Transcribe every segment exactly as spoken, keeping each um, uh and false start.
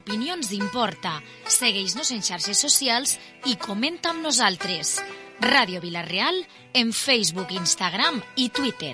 Opinions d'Importa. Segueix-nos en xarxes socials i comenta amb nosaltres. Ràdio Vila-real en Facebook, Instagram i Twitter.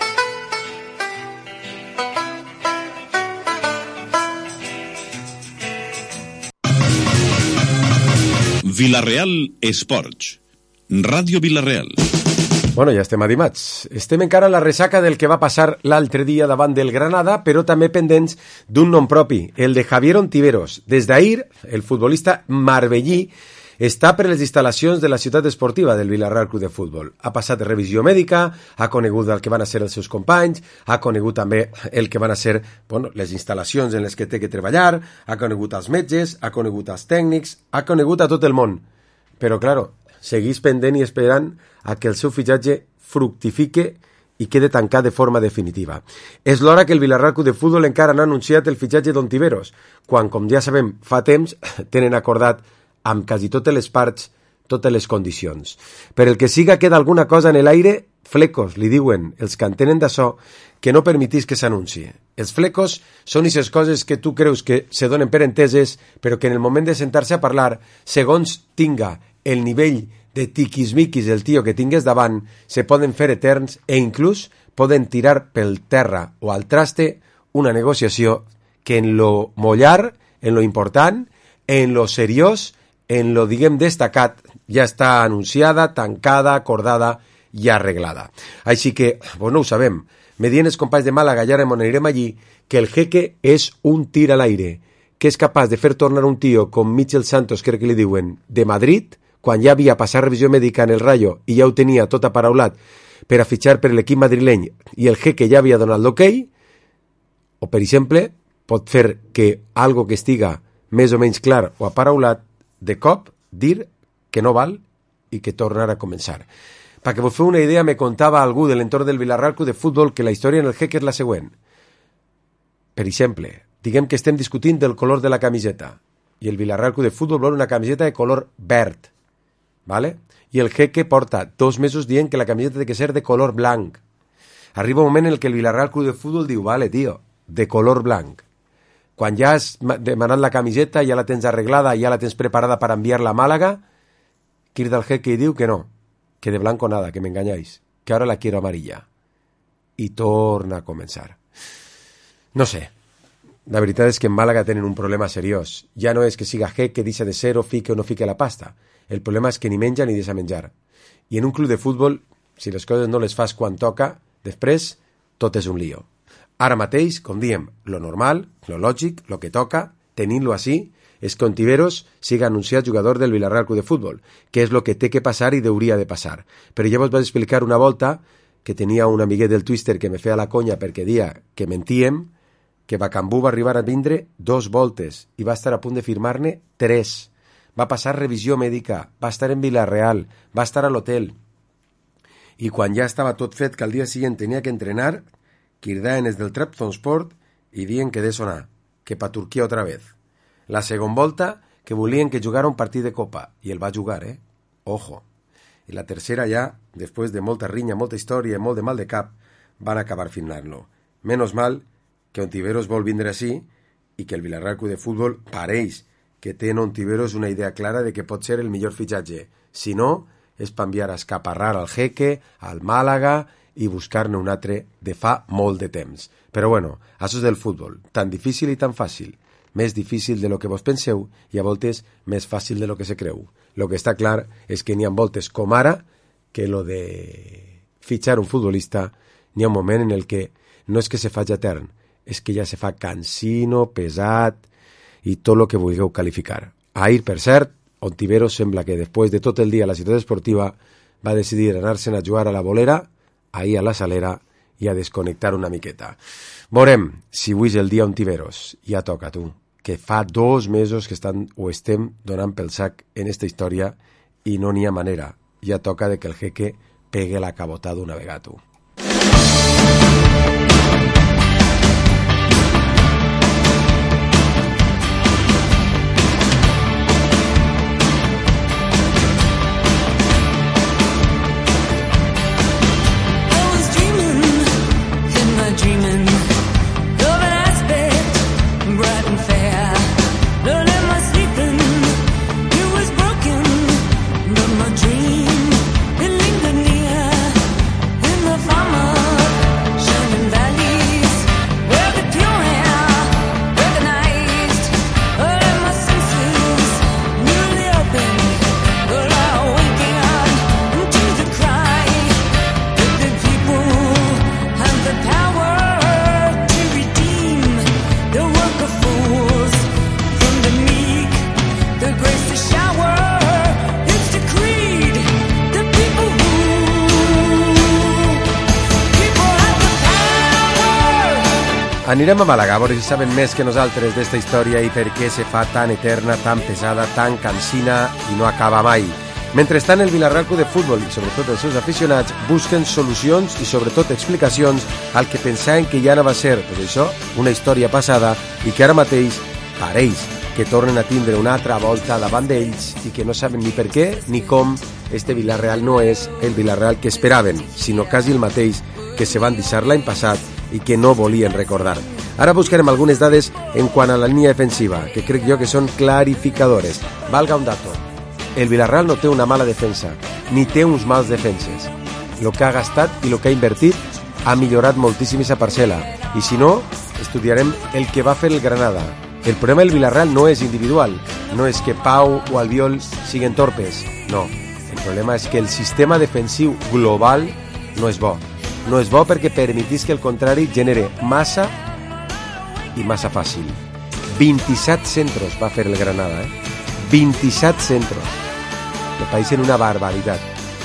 Vila-real Esports. Ràdio Vila-real. Bueno, ja estem a dimarts. Estem encara a la ressaca del que va passar l'altre dia davant del Granada, però també pendents d'un nom propi, el de Javier Ontiveros. Des d'ahir, el futbolista marbellí està per les instal·lacions de la ciutat esportiva del Vila-real Club de Futbol. Ha passat revisió mèdica, ha conegut el que van a ser els seus companys, ha conegut també el que van a ser bueno, les instal·lacions en les que té que treballar, ha conegut els metges, ha conegut els tècnics, ha conegut a tot el món. Però, claro, seguís pendent i esperant a que el seu fitxatge fructifique i quede tancat de forma definitiva. És l'hora que el Vila-real Club de Futbol encara no ha anunciat el fitxatge d'Ontiveros, quan, com ja sabem, fa temps tenen acordat amb quasi totes les parts, totes les condicions. Per el que siga queda alguna cosa en l'aire, flecos, li diuen els que entenen d'això, que no permetís que s'anunci. Els flecos són aquestes coses que tu creus que se donen per enteses, però que en el moment de sentar-se a parlar, segons tinga el nivell de tiquismiquis del tio que tingues davant, se poden fer eterns e inclús poden tirar pel terra o al traste una negociació que en lo mollar, en lo important, en lo seriós, en lo, diguem, destacat, ja està anunciada, tancada, acordada i arreglada. Així que, pues no ho sabem. Me diuen els companys de Màlaga, ja remonarem allí, que el jeque és un tir a l'aire, que és capaç de fer tornar un tio com Michel Santos, crec que li diuen, de Madrid, quan ja havia passat revisió mèdica en el Rayo i ja ho tenia tot aparaulat per a fitxar per l'equip madrileny i el jeque ja havia donat l'ok, o per exemple, pot fer que algo que estiga més o menys clar o aparaulat, de cop dir que no val i que tornar a començar. Perquè vos feu una idea, me contava algú de l'entorn del Vila-real Club de Futbol que la història en el jeque és la següent. Per exemple, diguem que estem discutint del color de la camiseta i el Vila-real Club de Futbol vol una camiseta de color verd, ¿vale? I el jeque porta dos mesos dient que la camiseta té que ser de color blanc. Arriba un moment en el que el Vila-real Club de Futbol diu, vale, tio, de color blanc. Quan ja has demanat la camiseta, ja la tens arreglada, ja la tens preparada per enviar-la a Màlaga, crida el jeque i diu que no, que de blanco nada, que m'enganyáis, que ahora la quiero amarilla. I torna a començar. No sé, la veritat és que en Màlaga tenen un problema seriós. Ja no és que siga jeque, deixa de ser o fique o no fique la pasta. El problema és que ni menja ni deixa menjar. I en un club de futbol, si les coses no les fas quan toca, després tot és un lío. Ara mateix, com diem, lo normal, lo lògic, lo que toca, tenint-lo així, és que Ontiveros siga anunciat jugador del Vila-real Club de Futbol, que és lo que té que passar i hauria de passar. Però ja vos vaig explicar una volta que tenia un amiguet del Twister que me feia la conya perquè dia que mentíem, que Bacambú va arribar a vindre dos voltes i va estar a punt de firmar-ne tres. Va passar revisió mèdica, va estar en Vila-real, va estar a l'hotel. I quan ja estava tot fet que al dia següent tenia que entrenar, Kirdaen és del Trabzonspor i dient que de sonar, que pa Turquia otra vez. La segon volta, que volien que jugara un partit de Copa, i el va jugar, eh? Ojo. I la tercera ja, després de molta rinya, molta història i molt de mal de cap, van acabar firmant-lo. Menos mal que Ontiveros vol vindre així i que el Vila-real Club de Futbol pareix que té en Ontiveros una idea clara de que pot ser el millor fitxatge. Si no, és per enviar a escaparrar al jeque, al Màlaga i buscar-ne un altre de fa molt de temps. Però bueno, això és del futbol, tan difícil i tan fàcil. Més difícil de lo que vos penseu i a voltes més fàcil de lo que se creu. Lo que està clar és que n'hi ha voltes com ara que lo de fitxar un futbolista n'hi ha un moment en el que no és que se faci etern, és que ja se fa cansino, pesat i tot lo que vulgueu qualificar. Ahir, per cert, Ontiveros sembla que després de tot el dia a la ciutat esportiva va decidir anar-se'n a jugar a la bolera, ahir a la salera i a desconnectar una miqueta. Veurem si avui és el dia Ontiveros. Ja toca, tu, que fa dos mesos que estan o estem donant pel sac en esta història i no n'hi ha manera. Ja toca de que el jeque pegue la cabotada una vegada, tu. Anirem a Màlaga, a veure si saben més que nosaltres d'esta història i per què se fa tan eterna, tan pesada, tan cansina i no acaba mai. Mentrestant, el Vila-real Club de Futbol i sobretot els seus aficionats busquen solucions i sobretot explicacions al que pensaven que ja no va ser, pues això, una història passada i que ara mateix pareix que tornen a tindre una altra volta davant d'ells i que no saben ni per què ni com este Vila-real no és el Vila-real que esperaven, sinó quasi el mateix que se van deixar l'any passat i que no volien recordar. Ara buscarem algunes dades en quant a la línia defensiva, que crec jo que són clarificadores. Valga un dato. El Vila-real no té una mala defensa, ni té uns mals defenses. El que ha gastat i el que ha invertit ha millorat moltíssim aquesta parcel·la. I si no, estudiarem el que va fer el Granada. El problema del Vila-real no és individual, no és que Pau o Albiol siguin torpes, no. El problema és que el sistema defensiu global no és bo. No és bo perquè permetís que el contrari genere massa i massa fàcil. vint-i-set centros va fer el Granada, eh? vint-i-set centros. Me pareixen una barbaritat.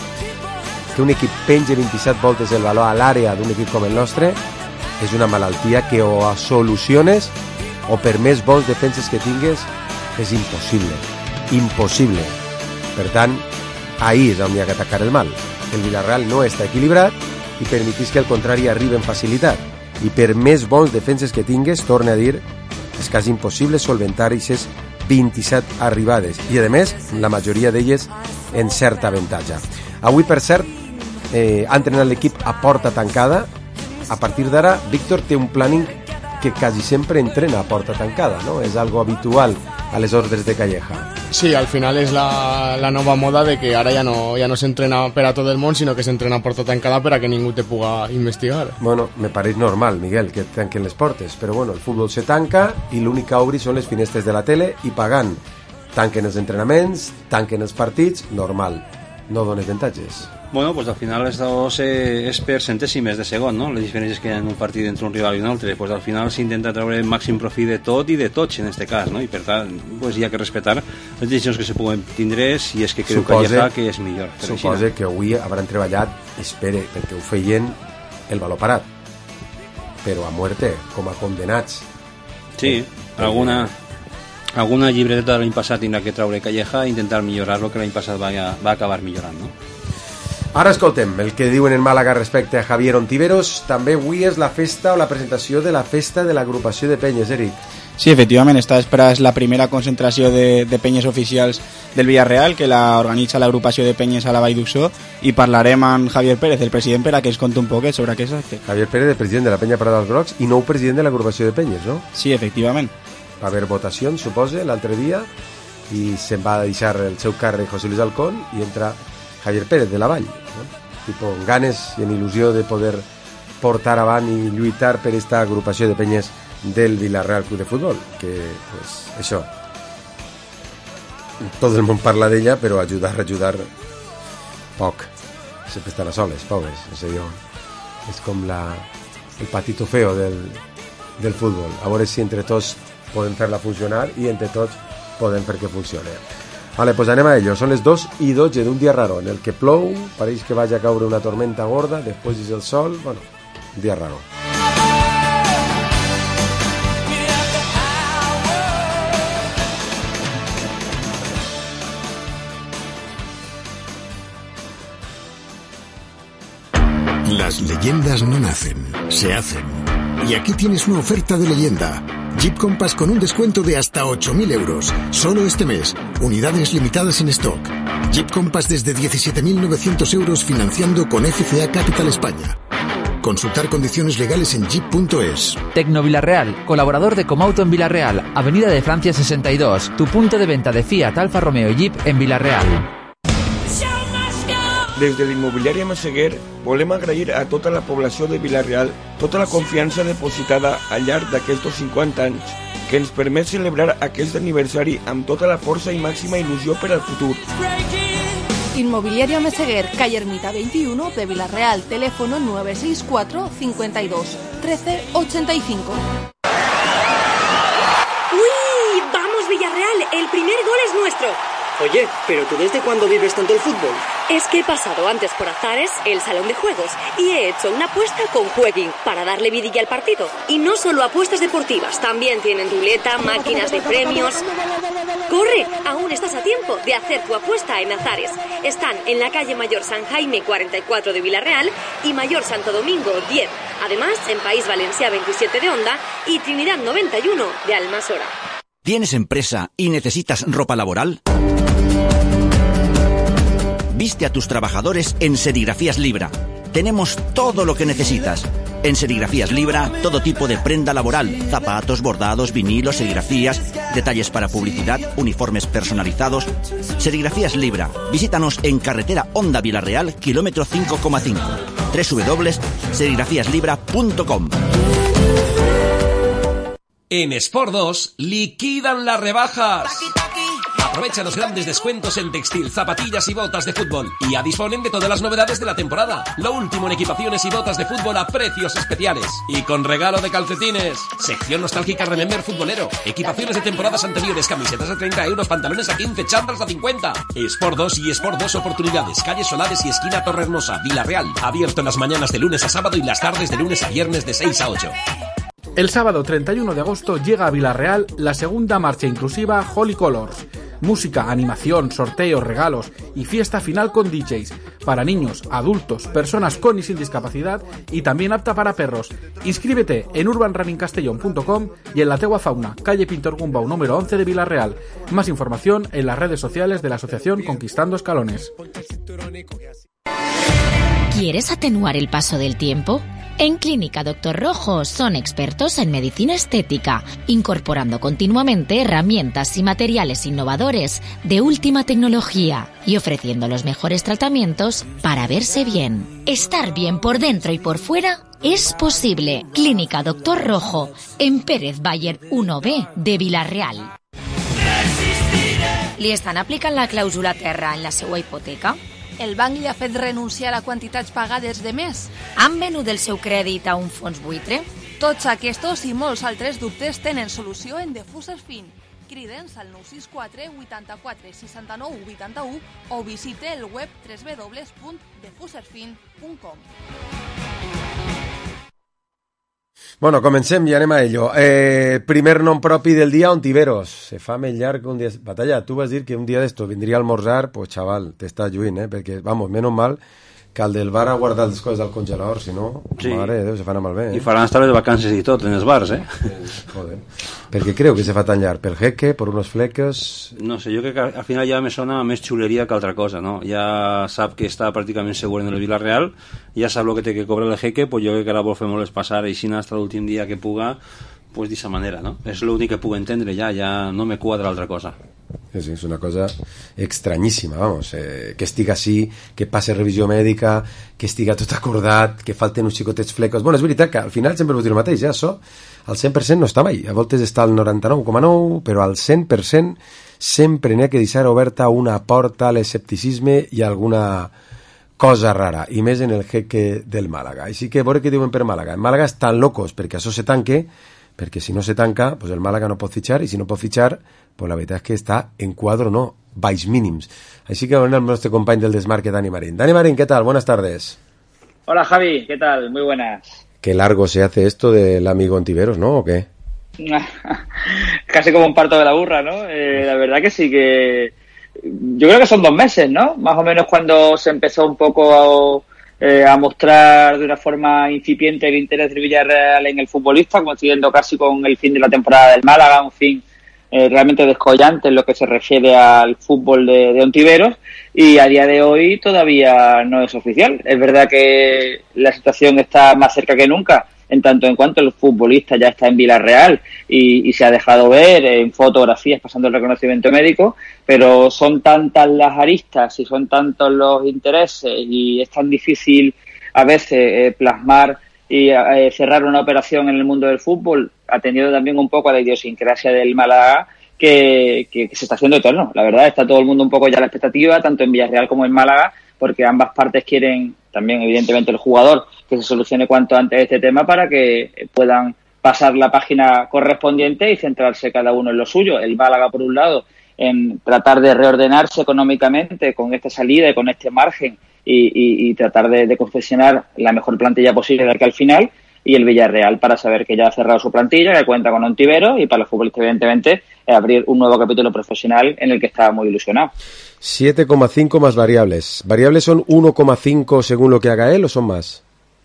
Que un equip pengi vint-i-set voltes el valor a l'àrea d'un equip com el nostre és una malaltia que o soluciones o per més bons defenses que tingues és impossible. Impossible. Per tant, ahí és on hi ha que atacar el mal. El Vila-real no està equilibrat i permetís que el contrari arribi en facilitat. I per més bons defenses que tingues, torne a dir, és quasi impossible solventar aquestes vint-i-set arribades. I, a més, la majoria d'elles en certa avantatge. Avui, per cert, eh, ha entrenat l'equip a porta tancada. A partir d'ara, Víctor té un planning que quasi sempre entrena a porta tancada, no? És algo habitual a les ordres de Calleja. Sí, al final és la, la nova moda de que ara ja no, ja no s'entrena per a tot el món, sinó que s'entrena a porta tancada per a que ningú te puga investigar. Bueno, me pareix normal, Miguel, que tanquen les portes, però bueno, el futbol se tanca i l'únic que obri són les finestres de la tele i pagant. Tanquen els entrenaments, tanquen els partits, normal. No dones avantatges. Bueno, pues al final les dos eh, és per centèsimes de segon, no? Les diferències que hi ha en un partit entre un rival i un altre, pues al final s'intenta treure el màxim profit de tot i de tots en este cas, no? I per tant, pues hi ha que respectar les decisions que se puguen tindre si és que creu Calleja que és millor. Suposa que avui hauran treballat, espere, perquè ho feien el valor parat, però a muerte, com a condenats. Sí, eh, alguna... alguna llibreteta de l'any passat tindrà que treure Calleja i intentar millorar lo que l'any passat va, va acabar millorant, no? Ara escoltem el que diuen en Màlaga respecte a Javier Ontiveros. També avui és la festa o la presentació de la festa de l'agrupació de penyes, Eric. Sí, efectivament, esta vespre és la primera concentració de, de penyes oficials del Villarreal, que la organitza l'agrupació de penyes a la Vall d'Uxó, i parlarem amb Javier Pérez, el president, per a que ens conti un poquet sobre aquest acte. Javier Pérez, el president de la penya Parada dels Grocs i nou president de l'agrupació de penyes, no? Sí, efectivament. Va haver votacions, suposa, l'altre dia, i se'n va deixar el seu càrrec José Luis Alcón i entra Javier Pérez de la Vall, no? Tipo, en ganes i en il·lusió de poder portar avant i lluitar per esta agrupació de penyes del Vila-real Club de Futbol, que, pues, això, tot el món parla d'ella, però ajudar, ajudar, poc. Sempre estan a soles, pobres, no sé jo. És com la, el patito feo del, del futbol. A veure si entre tots podem fer-la funcionar i entre tots podem fer que funcione. Vale, pues anem a ello. Són les dos i dotze d'un dia raro en el que plou, pareix que vagi a caure una tormenta gorda, després és el sol, bueno, un dia raro. Las leyendas no nacen, se hacen. Y aquí tienes una oferta de leyenda. Jeep Compass con un descuento de hasta ocho mil euros. Solo este mes. Unidades limitadas en stock. Jeep Compass desde diecisiete mil novecientos euros financiando con F C A Capital España. Consultar condiciones legales en jeep punto es. Tecno Villarreal, colaborador de Comauto en Villarreal, Avenida de Francia sesenta y dos, tu punto de venta de Fiat, Alfa Romeo i Jeep en Villarreal. Des de l'immobiliària Massaguer volem agrair a tota la població de Vila-real tota la confiança depositada al llarg d'aquests cinquanta anys que ens permet celebrar aquest aniversari amb tota la força i màxima il·lusió per al futur. Inmobiliaria Meseguer, calle Ermita veintiuno de Vila-real, teléfono nueve seis cuatro, cincuenta y dos, trece ochenta y cinco. ¡Uy! ¡Vamos, Villarreal! ¡El primer gol es nuestro! Oye, ¿pero tú desde cuándo vives tanto el fútbol? Es que he pasado antes por Azares, el salón de juegos, y he hecho una apuesta con Jueguin para darle vidilla al partido. Y no solo apuestas deportivas, también tienen ruleta, máquinas de premios. ¡Corre! Aún estás a tiempo de hacer tu apuesta en Azares. Están en la calle Mayor San Jaime cuarenta y cuatro de Villarreal y Mayor Santo Domingo diez. Además, en País Valencia veintisiete de Onda y Trinidad noventa y uno de Almasora. ¿Tienes empresa y necesitas ropa laboral? Viste a tus trabajadores en Serigrafías Libra. Tenemos todo lo que necesitas. En Serigrafías Libra, todo tipo de prenda laboral, zapatos, bordados, vinilos, serigrafías, detalles para publicidad, uniformes personalizados. Serigrafías Libra. Visítanos en carretera Onda Villarreal, kilómetro cinco coma cinco. doble u doble u doble u punto serigrafías libra punto com. En Sport dos liquidan las rebajas. Aprovecha los grandes descuentos en textil, zapatillas y botas de fútbol. Y ya disponen de todas las novedades de la temporada. Lo último en equipaciones y botas de fútbol a precios especiales. Y con regalo de calcetines. Sección nostálgica Remember Futbolero. Equipaciones de temporadas anteriores, camisetas a treinta euros, pantalones a quince, chándals a cincuenta. Sport dos y Sport dos Oportunidades. Calle Solares y esquina Torrehermosa, Villarreal. Abierto en las mañanas de lunes a sábado y las tardes de lunes a viernes de seis a ocho. El sábado treinta y uno de agosto llega a Villarreal la segunda marcha inclusiva Holy Colors. Música, animación, sorteos, regalos y fiesta final con D Js para niños, adultos, personas con y sin discapacidad y también apta para perros. Inscríbete en urban running castellón punto com y en la Tegua Fauna, calle Pintor Gumbau número once de Villarreal. Más información en las redes sociales de la asociación Conquistando Escalones. ¿Quieres atenuar el paso del tiempo? En Clínica Doctor Rojo son expertos en medicina estética, incorporando continuamente herramientas y materiales innovadores de última tecnología y ofreciendo los mejores tratamientos para verse bien. Estar bien por dentro y por fuera es posible. Clínica Doctor Rojo, en Pérez Bayer uno B de Villarreal. Li estan aplicant la clàusula terra en la seva hipoteca? El banc li ha fet renunciar a quantitats pagades de més? Han venut el seu crèdit a un fons buitre? Tots aquests i molts altres dubtes tenen solució en Defuses Fin. Crida'ns al nou sis quatre vuitanta-quatre seixanta-nou vuitanta-u o visite el web doble u doble u doble u punt defuserfin punt com. Bueno, comencem i anem a ello. Eh, primer nom propi del dia, Ontiveros. Se fa més llarg que un dia... Batalla, tu vas dir que un dia d'esto vindria a almorzar, pues chaval, t'està lluint, eh? Perquè, vamos, menos mal que el del bar ha guardat les coses al congelador, si no, sí. Mare de Déu, se fan malbé. Eh? I faran estar de vacances i tot en els bars, eh? Joder. Per què creu que se fa tan llarg? Per jeque? Per unos fleques? No sé, jo crec que al final ja me sona més xuleria que altra cosa, no? Ja sap que està pràcticament segur en el Villarreal, ja sap lo que té que cobrar el jeque, pues jo crec que la vol fer molt és passar així hasta l'últim dia que puga, pues d'esa manera, no? És l'únic que puc entendre ja, ja no me quadra altra cosa. Sí, sí, és una cosa extrañíssima, vamos, eh, que estiga així, que passe revisió mèdica, que estiga tot acordat, que falten uns xicotets flecos. Bueno, és veritat que al final sempre vos dir el mateix, ja això, al cent per cent no està mai, a voltes està al noranta-nou coma nou, però al cent per cent sempre n'hi ha que deixar oberta una porta a l'escepticisme i alguna cosa rara, i més en el jeque del Màlaga. Així que veure què diuen per Màlaga. En Màlaga estan locos perquè això se tanque, perquè si no se tanca, pues el Màlaga no pot fitxar, i si no pot fitxar, pues la veritat és que està en quadro no, baix mínims. Així que veurem el nostre company del Desmarque, Dani Marín. Dani Marín, ¿qué tal? Buenas tardes. Hola Javi, ¿qué tal? Muy buenas. Qué largo se hace esto del amigo Ontiveros, ¿no? ¿O qué? Casi como un parto de la burra, ¿no? Eh, la verdad que sí que... Yo creo que son dos meses, ¿no? Más o menos cuando se empezó un poco... Eh, a mostrar de una forma incipiente el interés del Villarreal en el futbolista, coincidiendo casi con el fin de la temporada del Málaga, un fin eh, realmente descollante en lo que se refiere al fútbol de, de Ontiveros, y a día de hoy todavía no es oficial. Es verdad que la situación está más cerca que nunca, en tanto en cuanto el futbolista ya está en Villarreal y, y se ha dejado ver en fotografías pasando el reconocimiento médico, pero son tantas las aristas y son tantos los intereses y es tan difícil a veces eh, plasmar y eh, cerrar una operación en el mundo del fútbol, atendiendo también un poco a la idiosincrasia del Málaga, que, que, que se está haciendo eterno. La verdad, está todo el mundo un poco ya a la expectativa, tanto en Villarreal como en Málaga, porque ambas partes quieren, también evidentemente el jugador, que se solucione cuanto antes este tema para que puedan pasar la página correspondiente y centrarse cada uno en lo suyo. El Málaga, por un lado, en tratar de reordenarse económicamente con esta salida y con este margen y, y, y tratar de, de confeccionar la mejor plantilla posible de aquí al final, y el Villarreal para saber que ya ha cerrado su plantilla, que cuenta con Ontiveros, y para los futbolistas evidentemente eh, abrir un nuevo capítulo profesional en el que estaba muy ilusionado. siete coma cinco más variables. ¿Variables son uno coma cinco según lo que haga él o son más?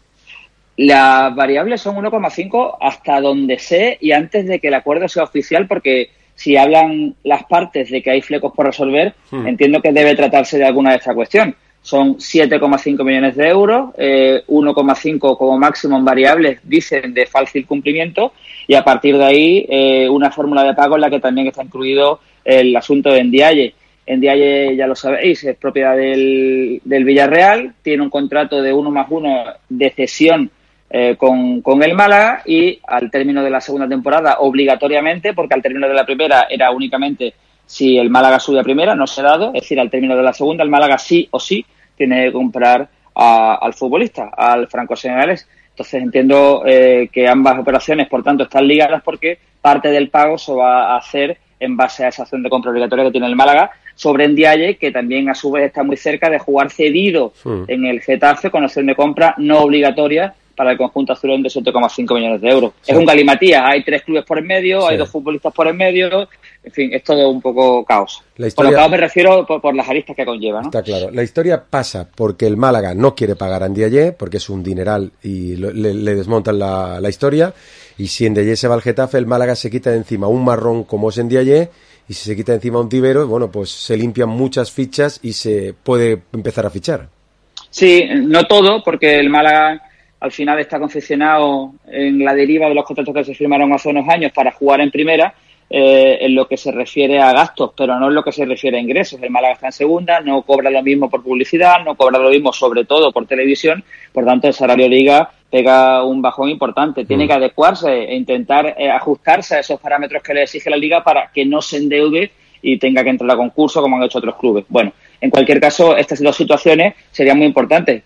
Las variables son uno coma cinco hasta donde sé y antes de que el acuerdo sea oficial, porque si hablan las partes de que hay flecos por resolver, hmm. entiendo que debe tratarse de alguna de esta cuestión. Son siete coma cinco millones de euros, eh, uno coma cinco como máximo en variables, dicen, de fácil cumplimiento, y a partir de ahí eh, una fórmula de pago en la que también está incluido el asunto de Ndiaye. Ndiaye, ya lo sabéis, es propiedad del, del Villarreal, tiene un contrato de uno más uno de cesión eh, con, con el Málaga, y al término de la segunda temporada, obligatoriamente, porque al término de la primera era únicamente si el Málaga sube a primera, no se ha dado, es decir, al término de la segunda, el Málaga sí o sí tiene que comprar a, al futbolista, al franco-senegalés. Entonces entiendo eh, que ambas operaciones, por tanto, están ligadas porque parte del pago se va a hacer en base a esa acción de compra obligatoria que tiene el Málaga sobre Ndiaye, que también a su vez está muy cerca de jugar cedido sí. en el Getafe con opción de compra no obligatoria para el conjunto azulón de siete coma cinco millones de euros. Sí. Es un galimatías, hay tres clubes por en medio, sí. hay dos futbolistas por en medio, en fin, es todo un poco caos. La historia... Por lo caos me refiero por, por las aristas que conlleva, ¿no? Está claro. La historia pasa porque el Málaga no quiere pagar a Ndiaye, porque es un dineral y lo, le, le desmontan la, la historia, y si Ndiaye se va al Getafe, el Málaga se quita de encima un marrón como es Ndiaye, y si se quita de encima un Tibero, bueno, pues se limpian muchas fichas y se puede empezar a fichar. Sí, no todo, porque el Málaga al final está confeccionado en la deriva de los contratos que se firmaron hace unos años para jugar en primera, eh, en lo que se refiere a gastos, pero no en lo que se refiere a ingresos. El Málaga está en segunda, no cobra lo mismo por publicidad, no cobra lo mismo sobre todo por televisión, por tanto el salario liga pega un bajón importante. Tiene que adecuarse e intentar eh, ajustarse a esos parámetros que le exige la liga para que no se endeude y tenga que entrar a concurso como han hecho otros clubes. Bueno, en cualquier caso, estas dos situaciones serían muy importantes.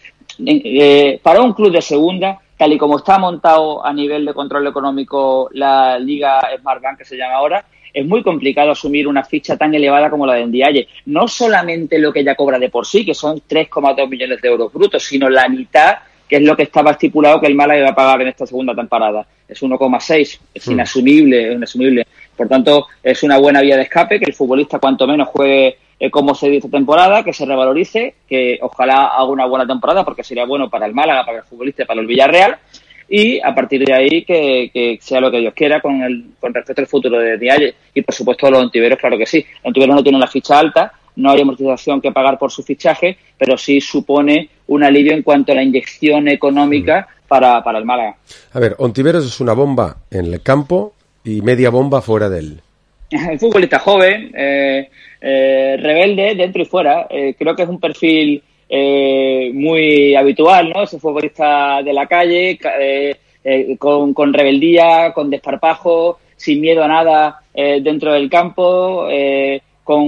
Eh, para un club de segunda, tal y como está montado a nivel de control económico la Liga Smartbank, que se llama ahora, es muy complicado asumir una ficha tan elevada como la de Ndiaye. No solamente lo que ya cobra de por sí, que son tres coma dos millones de euros brutos, sino la mitad, que es lo que estaba estipulado que el Málaga iba a pagar en esta segunda temporada. Es uno coma seis, es mm. inasumible, es inasumible. Por tanto, es una buena vía de escape, que el futbolista cuanto menos juegue eh, como se dice esta temporada, que se revalorice, que ojalá haga una buena temporada, porque sería bueno para el Málaga, para el futbolista y para el Villarreal, y a partir de ahí que, que sea lo que Dios quiera con el con respecto al futuro de Ndiaye. Y por supuesto los Ontiveros, claro que sí. Los Ontiveros no tienen la ficha alta, no hay amortización que pagar por su fichaje, pero sí supone un alivio en cuanto a la inyección económica mm. para, para el Málaga. A ver, Ontiveros es una bomba en el campo y media bomba fuera de él. Un futbolista joven, eh, eh, rebelde dentro y fuera. Eh, creo que es un perfil eh, muy habitual, ¿no? Ese futbolista de la calle, eh, eh, con, con rebeldía, con desparpajo, sin miedo a nada eh, dentro del campo, eh,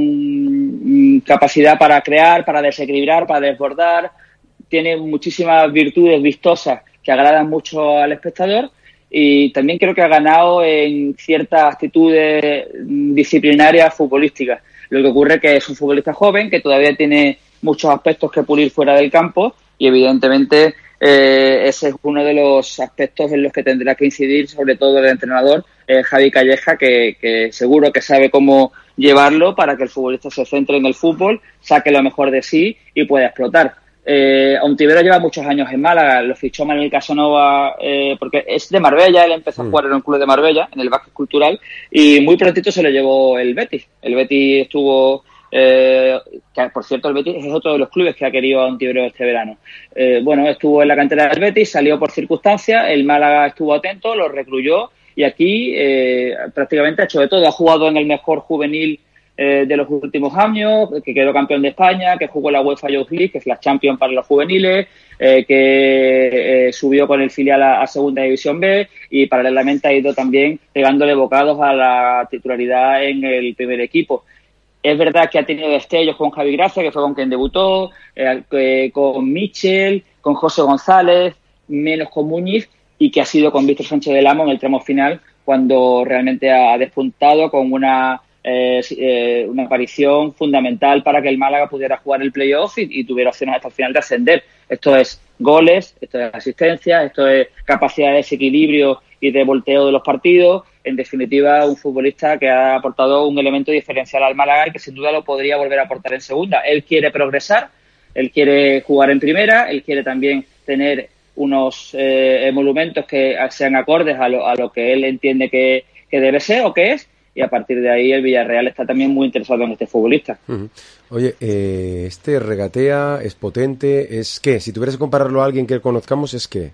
con capacidad para crear, para desequilibrar, para desbordar. Tiene muchísimas virtudes vistosas que agradan mucho al espectador. Y también creo que ha ganado en ciertas actitudes disciplinarias futbolísticas. Lo que ocurre es que es un futbolista joven que todavía tiene muchos aspectos que pulir fuera del campo y evidentemente eh, ese es uno de los aspectos en los que tendrá que incidir sobre todo el entrenador eh, Javi Calleja, que, que seguro que sabe cómo llevarlo para que el futbolista se centre en el fútbol, saque lo mejor de sí y pueda explotar. Eh, Ontiveros lleva muchos años en Málaga, lo fichó Manuel Casanova eh, porque es de Marbella, él empezó mm. a jugar en un club de Marbella, en el Básquet Cultural, y muy prontito se lo llevó el Betis. El Betis estuvo, eh, que por cierto el Betis es otro de los clubes que ha querido a Ontiveros este verano. Eh, bueno, estuvo en la cantera del Betis, salió por circunstancias, el Málaga estuvo atento, lo recluyó y aquí eh, prácticamente ha hecho de todo. Ha jugado en el mejor juvenil Eh, de los últimos años, que quedó campeón de España, que jugó la UEFA Youth League, que es la Champions para los juveniles, eh, que eh, subió con el filial a, a Segunda División B y paralelamente ha ido también pegándole bocados a la titularidad en el primer equipo. Es verdad que ha tenido destellos con Javi Gracia, que fue con quien debutó, eh, eh, con Michel, con José González, menos con Muñiz, y que ha sido con Víctor Sánchez del Amo en el tramo final, cuando realmente ha despuntado con una eh, eh, una aparición fundamental para que el Málaga pudiera jugar el playoff y, y tuviera opciones hasta el final de ascender. Esto es goles, esto es asistencia, esto es capacidad de desequilibrio y de volteo de los partidos. En definitiva, un futbolista que ha aportado un elemento diferencial al Málaga y que sin duda lo podría volver a aportar en segunda. Él quiere progresar, él quiere jugar en primera, él quiere también tener unos eh, emolumentos que sean acordes a lo, a lo que él entiende que, que debe ser o que es, y a partir de ahí el Villarreal está también muy interesado en este futbolista. Uh-huh. Oye, eh, este regatea, es potente, ¿es qué? Si tuvieras que compararlo a alguien que conozcamos, ¿es qué?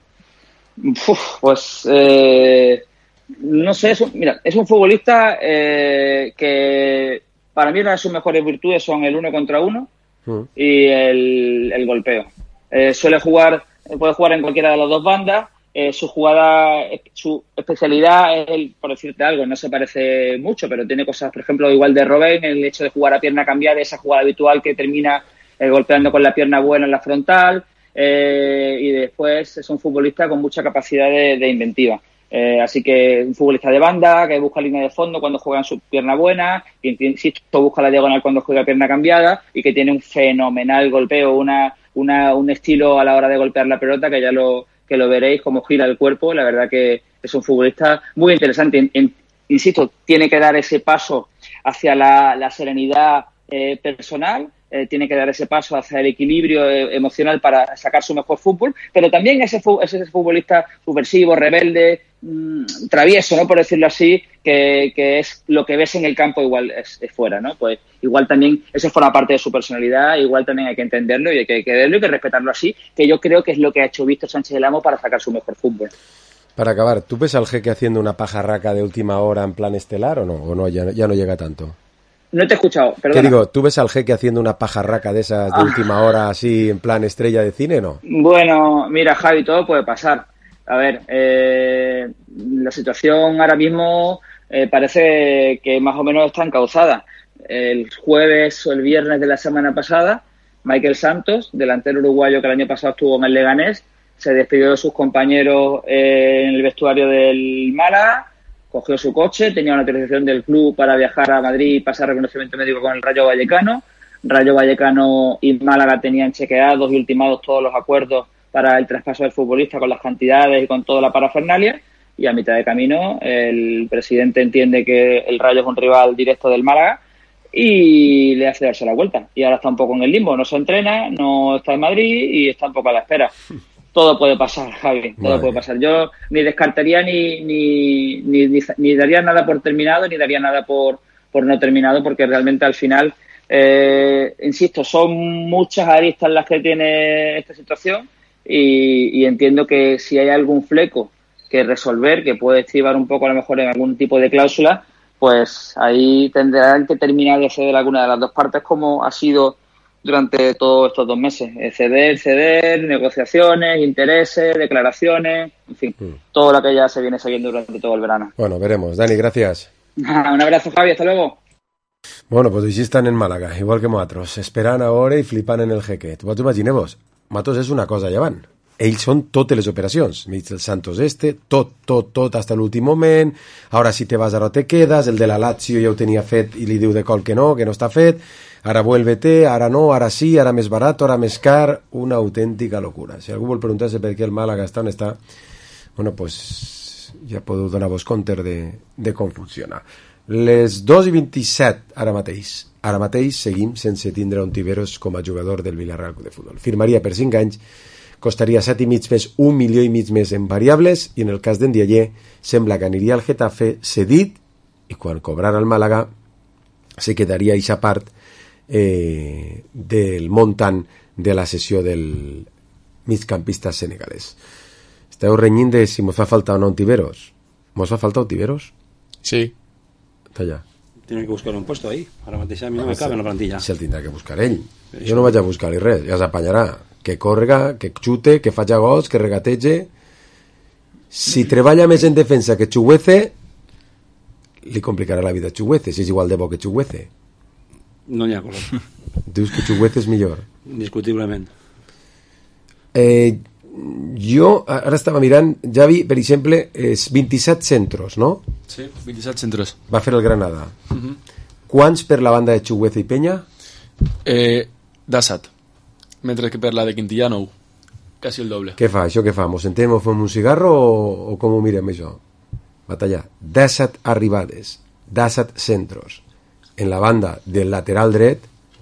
Uf, pues eh, no sé, es un, mira, es un futbolista eh, que para mí una de sus mejores virtudes son el uno contra uno uh-huh. y el, el golpeo. Eh, suele jugar, puede jugar en cualquiera de las dos bandas. Eh, su jugada, su especialidad es, el, por decirte algo, no se parece mucho, pero tiene cosas, por ejemplo, igual de Robben, el hecho de jugar a pierna cambiada, esa jugada habitual que termina eh, golpeando con la pierna buena en la frontal, eh, y después es un futbolista con mucha capacidad de, de inventiva. Eh, así que un futbolista de banda, que busca línea de fondo cuando juega en su pierna buena, que insisto, busca la diagonal cuando juega pierna cambiada, y que tiene un fenomenal golpeo, una, una, un estilo a la hora de golpear la pelota que ya lo que lo veréis cómo gira el cuerpo. La verdad que es un futbolista muy interesante. En, en, insisto, tiene que dar ese paso hacia la, la serenidad eh, personal, eh, tiene que dar ese paso hacia el equilibrio eh, emocional para sacar su mejor fútbol, pero también ese, ese futbolista subversivo, rebelde, mmm, travieso, ¿no? Por decirlo así, que, que es lo que ves en el campo igual es, es fuera, ¿no? Pues igual también eso forma parte de su personalidad, igual también hay que entenderlo y hay que quererlo y que respetarlo así, que yo creo que es lo que ha hecho Víctor Sánchez del Amo para sacar su mejor fútbol. Para acabar, ¿tú ves al Jeque haciendo una pajarraca de última hora en plan estelar o no? ¿O no ya, ya no llega tanto? No te he escuchado, perdona. ¿Qué digo? ¿Tú ves al Jeque haciendo una pajarraca de esas de ah. última hora así en plan estrella de cine, no? Bueno, mira, Javi, todo puede pasar. A ver, eh, la situación ahora mismo eh, parece que más o menos está encauzada. El jueves o el viernes de la semana pasada, Michael Santos, delantero uruguayo que el año pasado estuvo en el Leganés, se despidió de sus compañeros eh, en el vestuario del Málaga, cogió su coche, tenía una autorización del club para viajar a Madrid y pasar reconocimiento médico con el Rayo Vallecano. Rayo Vallecano y Málaga tenían chequeados y ultimados todos los acuerdos para el traspaso del futbolista con las cantidades y con toda la parafernalia, y a mitad de camino el presidente entiende que el Rayo es un rival directo del Málaga y le hace darse la vuelta. Y ahora está un poco en el limbo, no se entrena, no está en Madrid y está un poco a la espera. Todo puede pasar, Javi, todo vale. puede pasar. Yo ni descartaría ni, ni, ni, ni, ni daría nada por terminado, ni daría nada por, por no terminado, porque realmente al final, eh, insisto, son muchas aristas las que tiene esta situación y, y entiendo que si hay algún fleco que resolver, que puede estribar un poco a lo mejor en algún tipo de cláusula, pues ahí tendrán que terminar de ceder alguna de las dos partes, como ha sido durante todos estos dos meses. Ceder, ceder, negociaciones, intereses, declaraciones, en fin, mm. todo lo que ya se viene siguiendo durante todo el verano. Bueno, veremos. Dani, gracias. Un abrazo, Javi, hasta luego. Bueno, pues així estan en Màlaga, igual que nosaltres, esperant a hora i flipant en el Jeque. Tu pots imaginar-vos, nosaltres és una cosa llevant. Ells són totes les operacions. Michel Santos este, tot, tot, tot, hasta l'últim moment. Ara si te vas ara te quedas. El de la Lazio ja ho tenia fet i li diu de col que no, que no està fet. Ara vuélvete, ara no, ara sí, ara més barat, ara més car. Una autèntica locura. Si algú vol preguntar-se per què el Màlaga està on està, bueno, pues ja podeu donar-vos compte de, de com funciona. Les dos i vint-i-set ara mateix. Ara mateix seguim sense tindre un Tiveros com a jugador del Villarreal de Futbol. Firmaria per cinc anys, costaria set i mig més, un milió i mig més en variables, i en el cas d'en Dialler sembla que aniria al Getafe cedit, i quan cobrara el Màlaga se quedaria eixa part eh, del montant de la sessió del migcampista senegalès. Esteu renyint de si mos fa falta o no un Tiveros. Mos fa falta un Tiveros? Sí. Està allà. Tiene que buscar un puesto ahí. Ahora mateix a mi no me cabe en la plantilla. Se el tindrà que buscar ell. Jo no vaig a buscar-li res, ja s'apanyarà. Que corga, que xute, que faci gols, que regatege. Si treballa més en defensa que Chuguece, li complicarà la vida a Chuguece, si és igual de bo que Chuguece. No n'hi ha cosa. Dius que Chuguece és millor? Indiscutiblement. Eh, jo ara estava mirant, Javi, per exemple, és vint-i-set centros, no? Sí, vint-i-set centros. Va fer el Granada. Uh-huh. Quants per la banda de Chugueza i Penya? Eh, disset. Mentre que per la de Quintillà, nou. Quasi el doble. Què fa, això què fa? Mos sentem o fem un cigarro o, o com ho mirem, això? Batalla. disset arribades, disset centros. En la banda del lateral dret,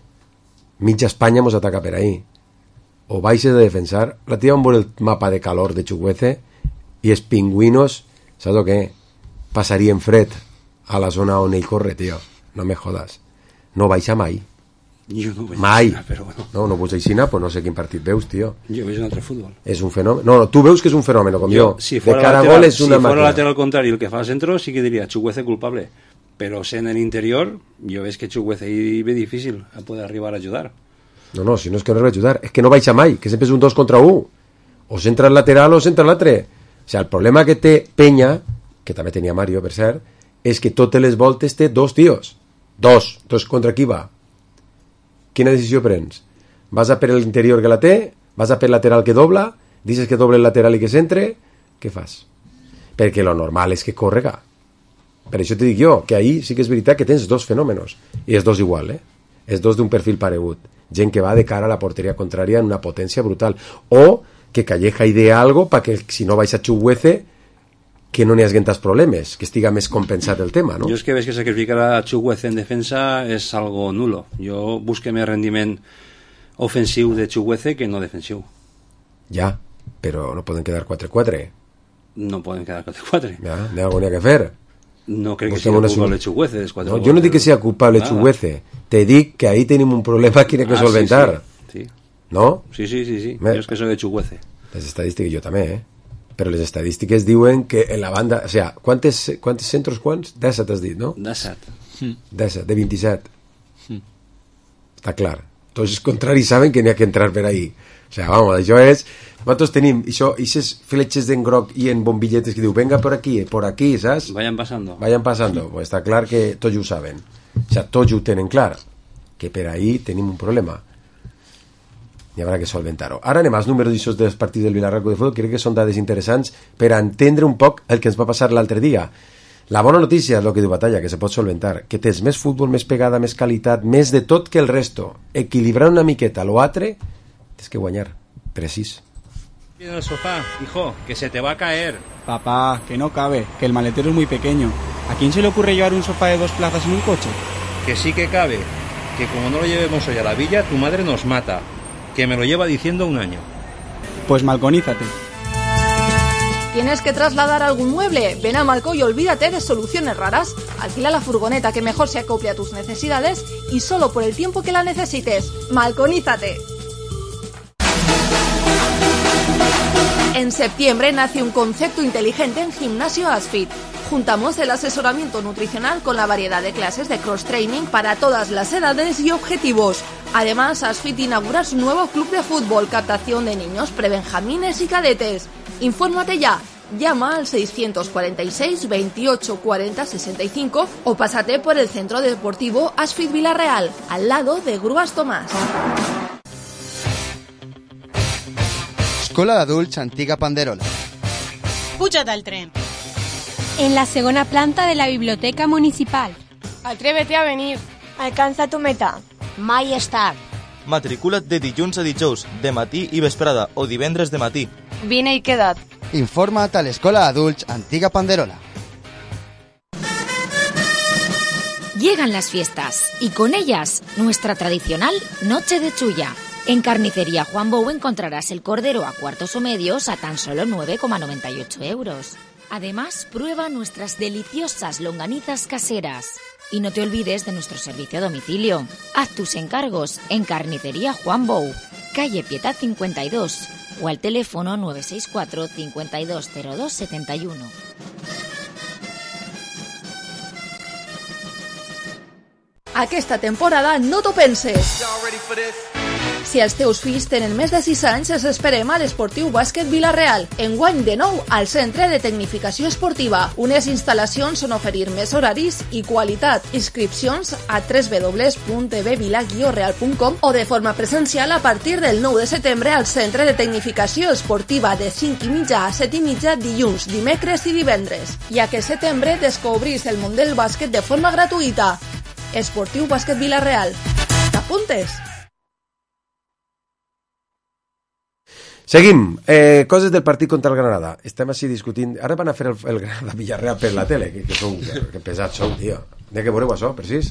mitja Espanya mos ataca per ahí. O vais a defensar, la tía un bon el mapa de calor de Chuguece i els pingüinos, saps o què? Passarien fred a la zona on ell corre, tio. No me jodas. No baixa mai. Jo no veig mai. Aixina, però bueno. No, no veus aixina, pues no sé quin partit veus, tio. Jo veig un altre futbol. És un fenomen. No, no, tu veus que és un fenomen, com jo. Si de cara a gol és una si màquina. fora lateral contrari el que fa al centro, sí que diria Chuguece culpable. Però sent en l'interior, jo veig que Chuguece hi ve difícil a poder arribar a ajudar. No, no, si no és que no arriba a ajudar, és que no baixa mai, que sempre és un dos contra un. O s'entra el lateral o s'entra l'altre. O sigui, el problema que té Penya, que també tenia Mario, per cert, és que totes les voltes té dos tios. Dos. Dos contra qui va? Quina decisió prens? Vas a per l'interior que la té? Vas a per lateral que dobla? Dices que doble el lateral i que s'entre? Què fas? Perquè lo normal és que correga. Per això te dic jo, que ahí sí que és veritat que tens dos fenòmenos. I els dos igual, eh? Els dos d'un perfil paregut. Gent que va de cara a la porteria contrària en una potència brutal. O que Calleja idea algo perquè si no vais a Chuguece que no n'hi hagi tants problemes, que estiga més compensat el tema, no? Jo és que veig que sacrificar a Chuguece en defensa és algo nulo. Jo busque més rendiment ofensiu de Chuguece que no defensiu. Ja, però no poden quedar quatre quatre. No poden quedar quatre quatre. Ja, n'hi ha alguna que fer. No crec que Busquem sigui una culpable solu- Chuguece dels quatre No, gols. jo no dic que sigui culpable Nada. Chuguece. Te dic que ahí tenim un problema que hay que Ah, solventar. sí, sí. ¿No? Sí, sí, sí, sí. Me- Jo és que soy de Chuguece. Les estadístiques, jo també, eh? Però les estadístiques diuen que en la banda... O sea, quantes, quantes centros, quants? disset has dit, no? disset. disset, de vint-i-set. Mm. Està clar. Tots els contraris saben que n'hi ha que entrar per ahí. O sea, vamos, això és... Nosaltres tenim això, aquestes fletxes d'en groc i en bombilletes que diu, venga por aquí, por aquí, saps? Vayan pasando. Vayan pasando. Pues està clar que tots ho saben. O sea, tots ho tenen clar. Que per ahí tenim un problema. I haurà que solventar-ho. Ara anem als números d'aixòs dels partits del Vilarraco de Futbol. Crec que són dades interessants per a entendre un poc el que ens va passar l'altre dia. La bona notícia és el que diu Batalla, que se pot solventar, que tens més futbol, més pegada, més qualitat, més de tot que el resto. Equilibrar una miqueta l'altre, tens que guanyar. Precís. En el sofá, hijo, que se te va a caer. Papá, que no cabe, que el maletero es muy pequeño. ¿A quién se le ocurre llevar un sofá de dos plazas en un coche? Que sí que cabe. Que como no lo llevemos hoy a la villa, tu madre nos mata. Que me lo lleva diciendo un año. Pues malconízate. ¿Tienes que trasladar algún mueble? Ven a Malco y olvídate de soluciones raras. Alquila la furgoneta que mejor se acople a tus necesidades y solo por el tiempo que la necesites. ¡Malconízate! En septiembre nace un concepto inteligente en Gimnasio Asfit. Juntamos el asesoramiento nutricional con la variedad de clases de cross-training para todas las edades y objetivos. Además, Asfit inaugura su nuevo club de fútbol, captación de niños, prebenjamines y cadetes. Infórmate ya. Llama al seiscientos cuarenta y seis, veintiocho, cuarenta, sesenta y cinco o pásate por el Centro Deportivo Asfit Villarreal, al lado de Grúas Tomàs. Escola d'Adults Antiga Panderola. Puja't al tren. En la segona planta de la Biblioteca Municipal. Atrévete a venir. Alcanza tu meta. Mai és tard. Matricula't de dilluns a dijous, de matí i vesprada, o divendres de matí. Vine y queda't. Informa't a l'Escola d'Adults Antiga Panderola. Llegan las fiestas y con ellas nuestra tradicional Noche de Chulla. En Carnicería Juan Bou encontrarás el cordero a cuartos o medios a tan solo nueve coma noventa y ocho euros. Además, prueba nuestras deliciosas longanizas caseras. Y no te olvides de nuestro servicio a domicilio. Haz tus encargos en Carnicería Juan Bou, calle Pietad cincuenta y dos, o al teléfono nueve seis cuatro, cincuenta y dos, cero dos, setenta y uno. Aquesta temporada no t'ho penses. Si els teus fills tenen més de sis anys, els esperem a l'Esportiu Bàsquet Vila-real. Enguany de nou al Centre de Tecnificació Esportiva. Unes instal·lacions on oferir més horaris i qualitat. Inscripcions a w w w punt t v vila guió real punt com o de forma presencial a partir del nou de setembre al Centre de Tecnificació Esportiva de cinc i mitja a set i mitja dilluns, dimecres i divendres. I aquest setembre descobrís el món del bàsquet de forma gratuïta. Esportiu Bàsquet Vila-real. T'apuntes? Seguim. Eh, coses del partit contra el Granada. Estem així discutint. Ara van a fer el, el Granada-Villarreal per la tele. Que, que, sou, que pesats sou, tio. De què veureu això, precís?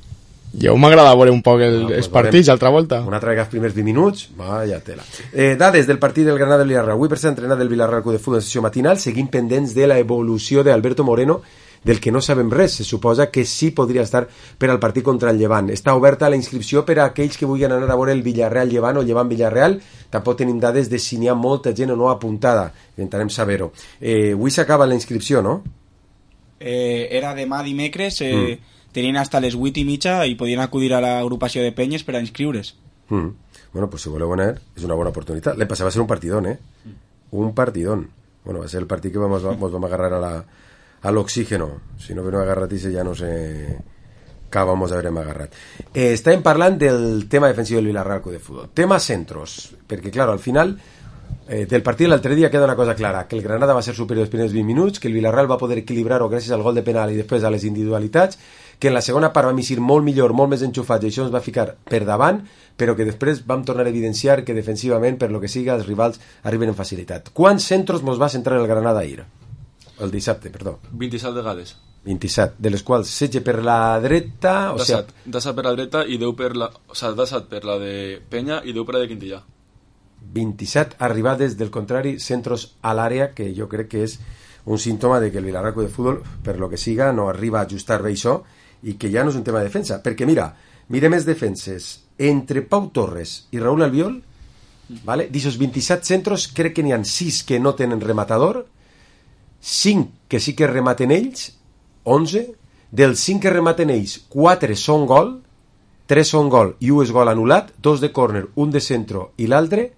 Jo m'agrada veure un poc el, No, els pues partits, veurem. altra volta. Una altra vegada els primers vint minuts. Vaya tela. Eh, dades del partit del Granada del Villarreal. Avui per ser entrenat del Villarreal Club de Futbol en sessió matinal, seguim pendents de la evolució d'Alberto Moreno, del que no sabem res. Se suposa que sí podria estar per al partit contra el Llevant. Està oberta la inscripció per a aquells que vulguin anar a veure el Villarreal-Llevant o Llevant-Villarreal. Tampoc tenim dades de si n'hi ha molta gent o no apuntada. Intentarem saber-ho. Eh, avui s'acaba la inscripció, no? Eh, era demà dimecres, eh, Mm. tenien hasta les vuit i mitja i podien acudir a l'agrupació de penyes per a inscriure's. Mm. Bueno, pues si voleu anar, és una bona oportunitat. L'any passat va ser un partidón, eh? Un partidón. Bueno, va ser el partit que vamos, vamos, vamos a agarrar a la a l'oxígeno. Si no veno agarratisse ja no sé què vamos a haver agarrat. Eh, estàvem parlant del tema defensiu del Villarreal Club de Futbol. Tema centros, perquè, claro, al final eh, del partit de l'altre dia queda una cosa clara, que el Granada va ser superior els primers vint minuts, que el Villarreal va poder equilibrar-ho gràcies al gol de penal i després a les individualitats, que en la segona part vam eixir molt millor, molt més enxufats, i això ens va ficar per davant, però que després vam tornar a evidenciar que defensivament, per lo que siga, els rivals arriben en facilitat. Quants centros mos va centrar el Granada ahir? El dissabte, perdó. vint-i-set vegades. vint-i-set, de les quals setze per la dreta, o sigui... Dassat per la dreta i deu per la... O sigui, Dassat per la de Penya i deu per la de Quintillà. vint-i-set arribades del contrari, centros a l'àrea, que jo crec que és un símptoma de que el Villarreal Club de Futbol, per lo que siga, no arriba a ajustar bé això, i que ja no és un tema de defensa, perquè mira, mirem els defenses entre Pau Torres i Raúl Albiol, vale? D'aquests vint-i-set centros crec que n'hi ha sis que no tenen rematador, cinc que sí que rematen ells, onze, dels cinc que rematen ells, quatre són gol, tres són gol i un és gol anul·lat, dos de córner, un de centro i l'altre,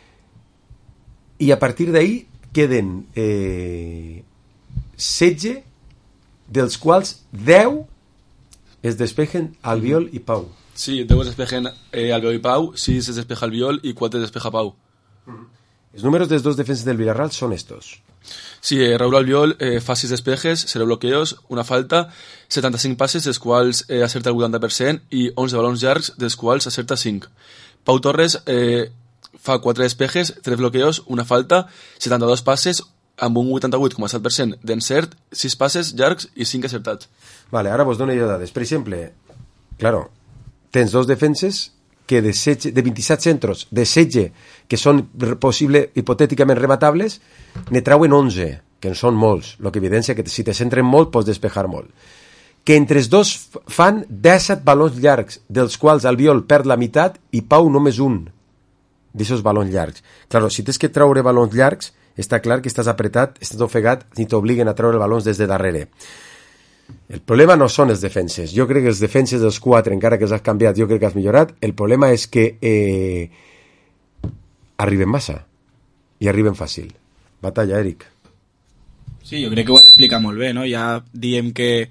i a partir d'ahir queden eh, setze, dels quals deu es despejen Albiol i Pau. Sí, deu es despejen eh, Albiol i Pau, sis es despeja Albiol i quatre es despeja Pau. Els números dels dos defenses del Villarreal són estos. Sí, eh, Raúl Albiol eh, fa sis despejes, zero bloqueos, una falta, setanta-cinc passes, dels quals eh, acerta el vuitanta per cent, i onze balons llargs, dels quals acerta cinc. Pau Torres eh, fa quatre despejes, tres bloqueos, una falta, setanta-dos passes, amb un vuitanta-vuit coma set per cent d'encert, sis passes llargs i cinc acertats. Vale, ara vos dono jo dades. Per exemple, claro, tens dos defenses que de, setze, de vint-i-set centros, de setze, que són possible, hipotèticament rematables, ne trauen onze, que en són molts, el que evidencia que si te centren molt pots despejar molt. Que entre els dos fan disset balons llargs, dels quals Albiol perd la meitat i Pau només un d'aquests balons llargs. Claro, si tens que traure balons llargs, està clar que estàs apretat, estàs ofegat i t'obliguen a treure balons des de darrere. El problema no són els defenses. Jo crec que els defenses dels quatre, encara que els has canviat, jo crec que has millorat. El problema és que eh, arriben massa i arriben fàcil. Batalla, Eric. Sí, jo crec que ho has explicat molt bé, no? Ja diem que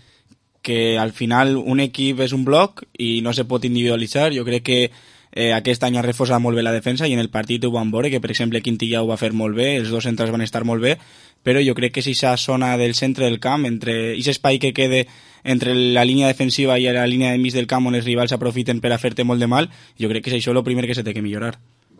que al final un equip és un bloc i no se pot individualitzar. Jo crec que eh, aquest any ha reforçat molt bé la defensa i en el partit ho van veure, que per exemple Quintillà ho va fer molt bé, els dos centres van estar molt bé, però jo crec que si aquesta zona del centre del camp, entre aquest espai que quede entre la línia defensiva i la línia de mig del camp on els rivals aprofiten per a fer-te molt de mal, jo crec que és això el primer que se té que millorar.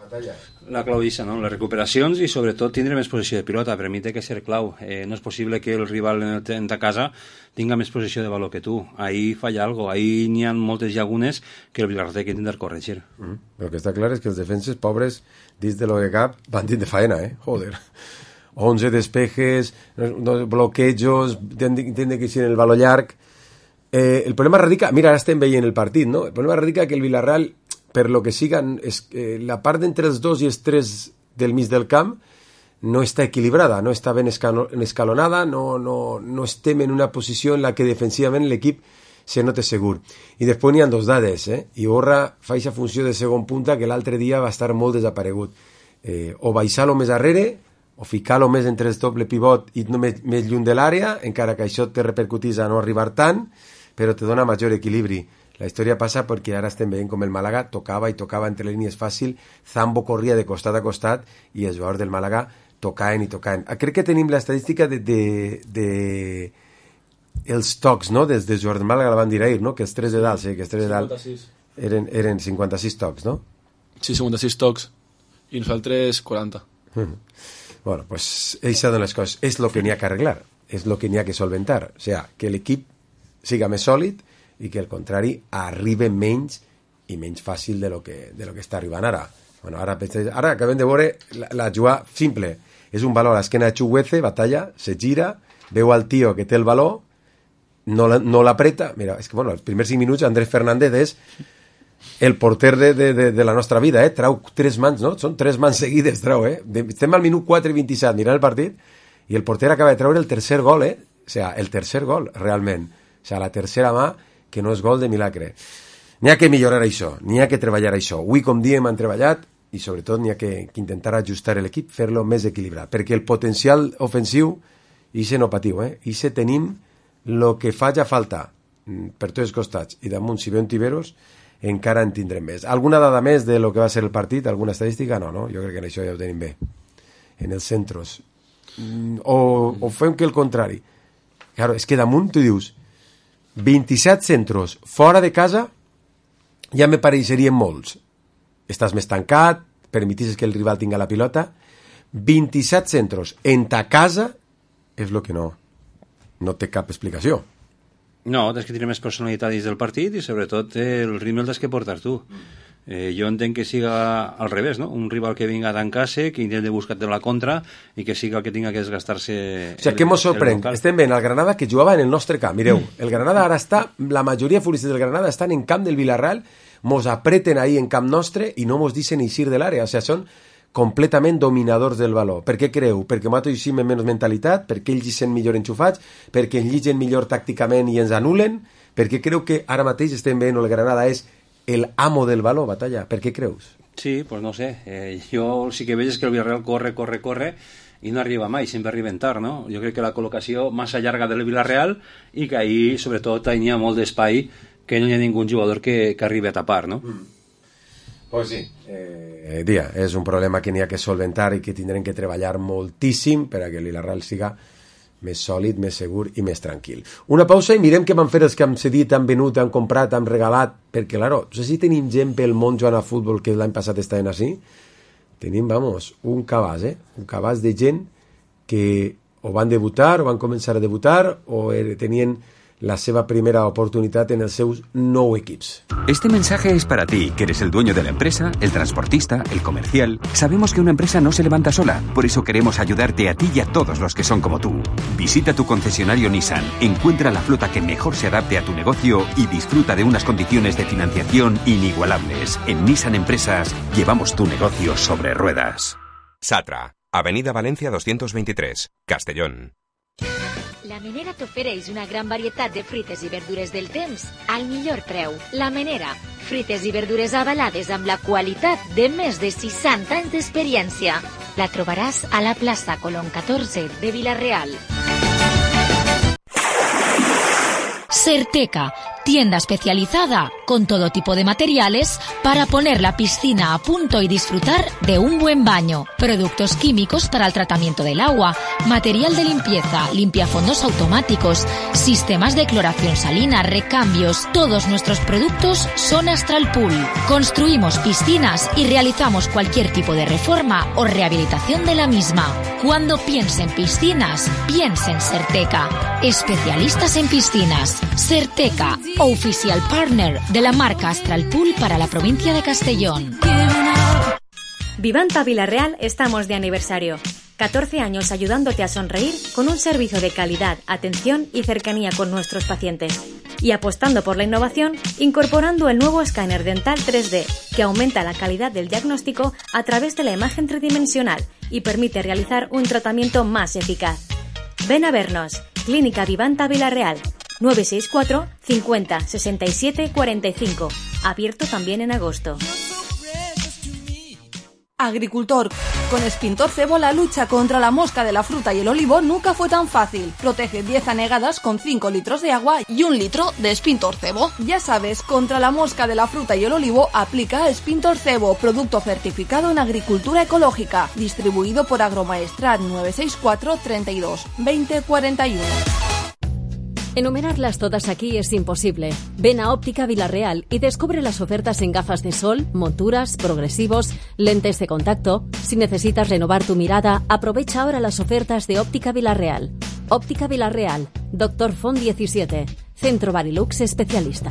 La clau d'issa, no? Les recuperacions i sobretot tindre més possessió de pilota, per mi té que ser clau. Eh, no és possible que el rival en, el, en ta casa tinga més possessió de valor que tu. Ahí falla algo, ahí n'hi ha moltes llagunes que el Villarreal té que intentar corregir. Mm. El que està clar és que els defenses pobres dins de lo de cap van dins de faena, eh? Joder. onze despejes, bloquejos, tenen que ser el valor llarg. Eh, el problema radica, mira, ara estem veient el partit, no? El problema radica que el Villarreal, per lo que siga, és, eh, la part d'entre els dos i els tres del mig del camp no està equilibrada, no està ben escalonada, no, no, no estem en una posició en la que defensivament l'equip se note segur. I després n'hi ha dos dades, eh? Iborra fa aquesta funció de segon punta que l'altre dia va estar molt desaparegut. Eh, o baixar-lo més darrere, o ficar-lo més entre el doble pivot i no més, més lluny de l'àrea, encara que això te repercutís a no arribar tant, però te dona major equilibri. La història passa perquè ara estem veient com el Màlaga tocava i tocava entre línies fàcil, Zambo corria de costat a costat i els jugadors del Màlaga tocaven i tocaven. Crec que tenim l'estadística de, de, de els tocs, no? Des de Jordi Màlaga la van dir ahir, no? Que els tres de dalt, sí, que els tres de dalt cinquanta-sis. eren, eren cinquanta-sis tocs, no? Sí, cinquanta-sis tocs. I nosaltres quaranta. Mm. Bueno, pues eixa de les coses és el que n'hi ha que arreglar, és el que n'hi ha que solventar, o sigui, que l'equip siga més sòlid i que al contrari arribi menys i menys fàcil de lo que, de lo que està arribant ara. Bueno, ara, ara acabem de veure la, la jugada simple, és un valor a l'esquena de Chuguece, batalla, se gira, veu al tio que té el valor, no, la, no l'apreta, mira, és que bueno, els primers cinc minuts Andrés Fernández és el porter de, de, de, de la nostra vida, eh? Trau tres mans, no? Són tres mans seguides, trau, eh? De, estem al minut quatre i vint-i-set mirant el partit i el porter acaba de treure el tercer gol, eh? O sigui, el tercer gol, realment. O sigui, la tercera mà, que no és gol de milagre. N'hi ha que millorar això, n'hi ha que treballar això. Avui, com diem, han treballat i sobretot n'hi ha que, que intentar ajustar l'equip, fer-lo més equilibrat, perquè el potencial ofensiu, ixe no patiu, eh? Ixe tenim el que faci falta per tots els costats i damunt, si ve un Tiberos, encara en tindrem més. Alguna dada més de lo que va ser el partit? Alguna estadística? No, no? Jo crec que en això ja ho tenim bé. En els centros. O, o fem que el contrari. Claro, és que damunt tu dius vint-i-set centros fora de casa ja me pareixerien molts. Estàs més tancat, permetisses que el rival tinga la pilota. vint-i-set centros en ta casa és el que no, no té cap explicació. No, tens que tenir més personalitat dins del partit i sobretot el ritme el tens que portar tu. Eh, jo entenc que siga al revés, no? Un rival que vinga a tancar-se, que intenti buscar-te la contra i que siga el que tinga que desgastar-se. O sigui, què mos sorprèn? Estem veient el Granada que jugava en el nostre camp. Mireu, el Granada ara està, la majoria de futbolistes del Granada estan en camp del Villarreal, mos apreten ahí en camp nostre i no mos deixen eixir de l'àrea. O sigui, són completament dominadors del valor. Per què creu? Perquè nosaltres llegim amb menys mentalitat, perquè ells llegeixen millor enxufats, perquè ells llegeixen millor tàcticament i ens anulen, perquè creu que ara mateix estem veient el Granada és el amo del valor, Batalla. Per què creus? Sí, pues no sé. Eh, jo sí que veig és que el Villarreal corre, corre, corre i no arriba mai, sempre arriba tard, no? Jo crec que la col·locació massa llarga del Villarreal i que ahir, sobretot, hi ha molt d'espai que no hi ha ningú jugador que, que arribi a tapar, no? Mm. Pues sí, eh, dia, és un problema que n'hi ha que solventar i que tindrem que treballar moltíssim per a que l'Villarreal siga més sòlid, més segur i més tranquil. Una pausa i mirem què van fer els que han cedit, han venut, han comprat, han regalat, perquè, claro, no sé si tenim gent pel món jugant a futbol que l'any passat estaven així, tenim, vamos, un cabàs, eh? Un cabàs de gent que o van debutar, o van començar a debutar, o tenien la seva primera oportunidad en els seus nou equips. Este mensaje es para ti, que eres el dueño de la empresa, el transportista, el comercial. Sabemos que una empresa no se levanta sola, por eso queremos ayudarte a ti y a todos los que son como tú. Visita tu concesionario Nissan, encuentra la flota que mejor se adapte a tu negocio y disfruta de unas condiciones de financiación inigualables. En Nissan Empresas llevamos tu negocio sobre ruedas. Satra, Avenida Valencia doscientos veintitrés, Castellón. La Menera t'ofereix una gran varietat de fruites i verdures del temps al millor preu. La Menera, fruites i verdures avalades amb la qualitat de més de seixanta anys d'experiència. La trobaràs a la plaça Colón catorze de Vila-real. Certeca, tienda especializada con todo tipo de materiales para poner la piscina a punto y disfrutar de un buen baño. Productos químicos para el tratamiento del agua, material de limpieza, limpiafondos automáticos, sistemas de cloración salina, recambios. Todos nuestros productos son Astral Pool. Construimos piscinas y realizamos cualquier tipo de reforma o rehabilitación de la misma. Cuando piense en piscinas, piense en Certeca. Especialistas en piscinas. Certeca, oficial partner de la marca Astral Pool para la provincia de Castellón. Vivanta Vila-real estamos de aniversario. catorce años ayudándote a sonreír con un servicio de calidad, atención y cercanía con nuestros pacientes. Y apostando por la innovación, incorporando el nuevo escáner dental tres D, que aumenta la calidad del diagnóstico a través de la imagen tridimensional y permite realizar un tratamiento más eficaz. Ven a vernos. Clínica Vivanta Vila-real. nueve seis cuatro, cincuenta, sesenta y siete, cuarenta y cinco. Abierto también en agosto. Agricultor, con Spintor Cebo la lucha contra la mosca de la fruta y el olivo nunca fue tan fácil. Protege diez anegadas con cinco litros de agua y un litro de Spintor Cebo. Ya sabes, contra la mosca de la fruta y el olivo aplica Spintor Cebo, producto certificado en agricultura ecológica, distribuido por Agromaestrat nueve seis cuatro, treinta y dos, veinte, cuarenta y uno. Enumerarlas todas aquí es imposible. Ven a Óptica Vilarreal y descubre las ofertas en gafas de sol, monturas, progresivos, lentes de contacto. Si necesitas renovar tu mirada, aprovecha ahora las ofertas de Óptica Vilarreal. Óptica Vilarreal, Doctor Font diecisiete, Centro Barilux especialista.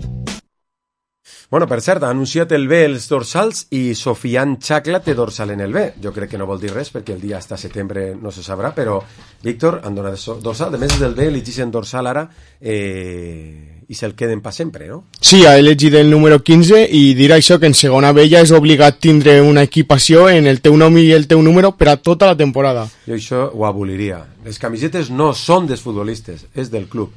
Bueno, per cert, ha anunciat el B els dorsals i Sofian Chacla té dorsal en el B. Jo crec que no vol dir res perquè el dia hasta setembre no se sabrà, però Víctor han donat dorsal, de més del B elegeixen dorsal ara eh, i se'l queden per sempre, no? Sí, ha elegit el número quinze i dir això que en segona B ja és obligat tindre una equipació en el teu nom i el teu número per a tota la temporada. Jo això ho aboliria. Les camisetes no són dels futbolistes, és del club.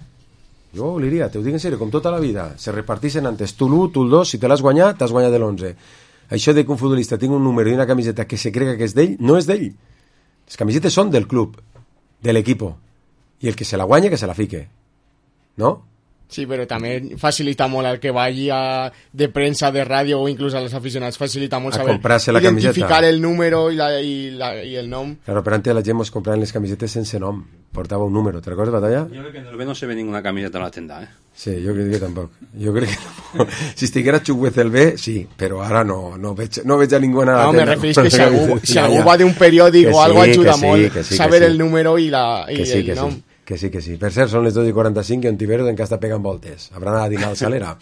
Jo ho volia, te ho dic en sèrio, com tota la vida. Se reparteixen antes tu l'u, tu el dos, si te l'has guanyat, t'has guanyat de l'onze. Això de que un futbolista tingui un número i una camiseta que se crega que és d'ell, no és d'ell. Les camisetes són del club, de l'equipo. I el que se la guanya, que se la fique. No? Sí, però també facilita molt el que vagi a, de premsa, de ràdio o inclús a los aficionats, facilita molt a saber comprarse la identificar camiseta. El número i, la, i, la, i el nom. Claro, però antes la gent mos compraven les camisetes sense nom, portava un número, ¿te recordes, Batalla? Yo creo que en el B no se ve ninguna camiseta en la tienda, ¿eh? Sí, jo crec que tampoc. Jo crec que no. Si estiguera Chuguez el B, sí, però ara no, no, veig, no veig a ningú a la no, tenda. No, me referís que si algú, si algú va d'un periòdic o sí, algo ajuda sí, molt sí, saber sí. el número i, la, i que sí, el que nom. Sí. Que sí, que sí. Per cert, són les dos i quaranta-cinc i en Tiberos encara està pegant voltes. Haurà anat a dinar al Salera.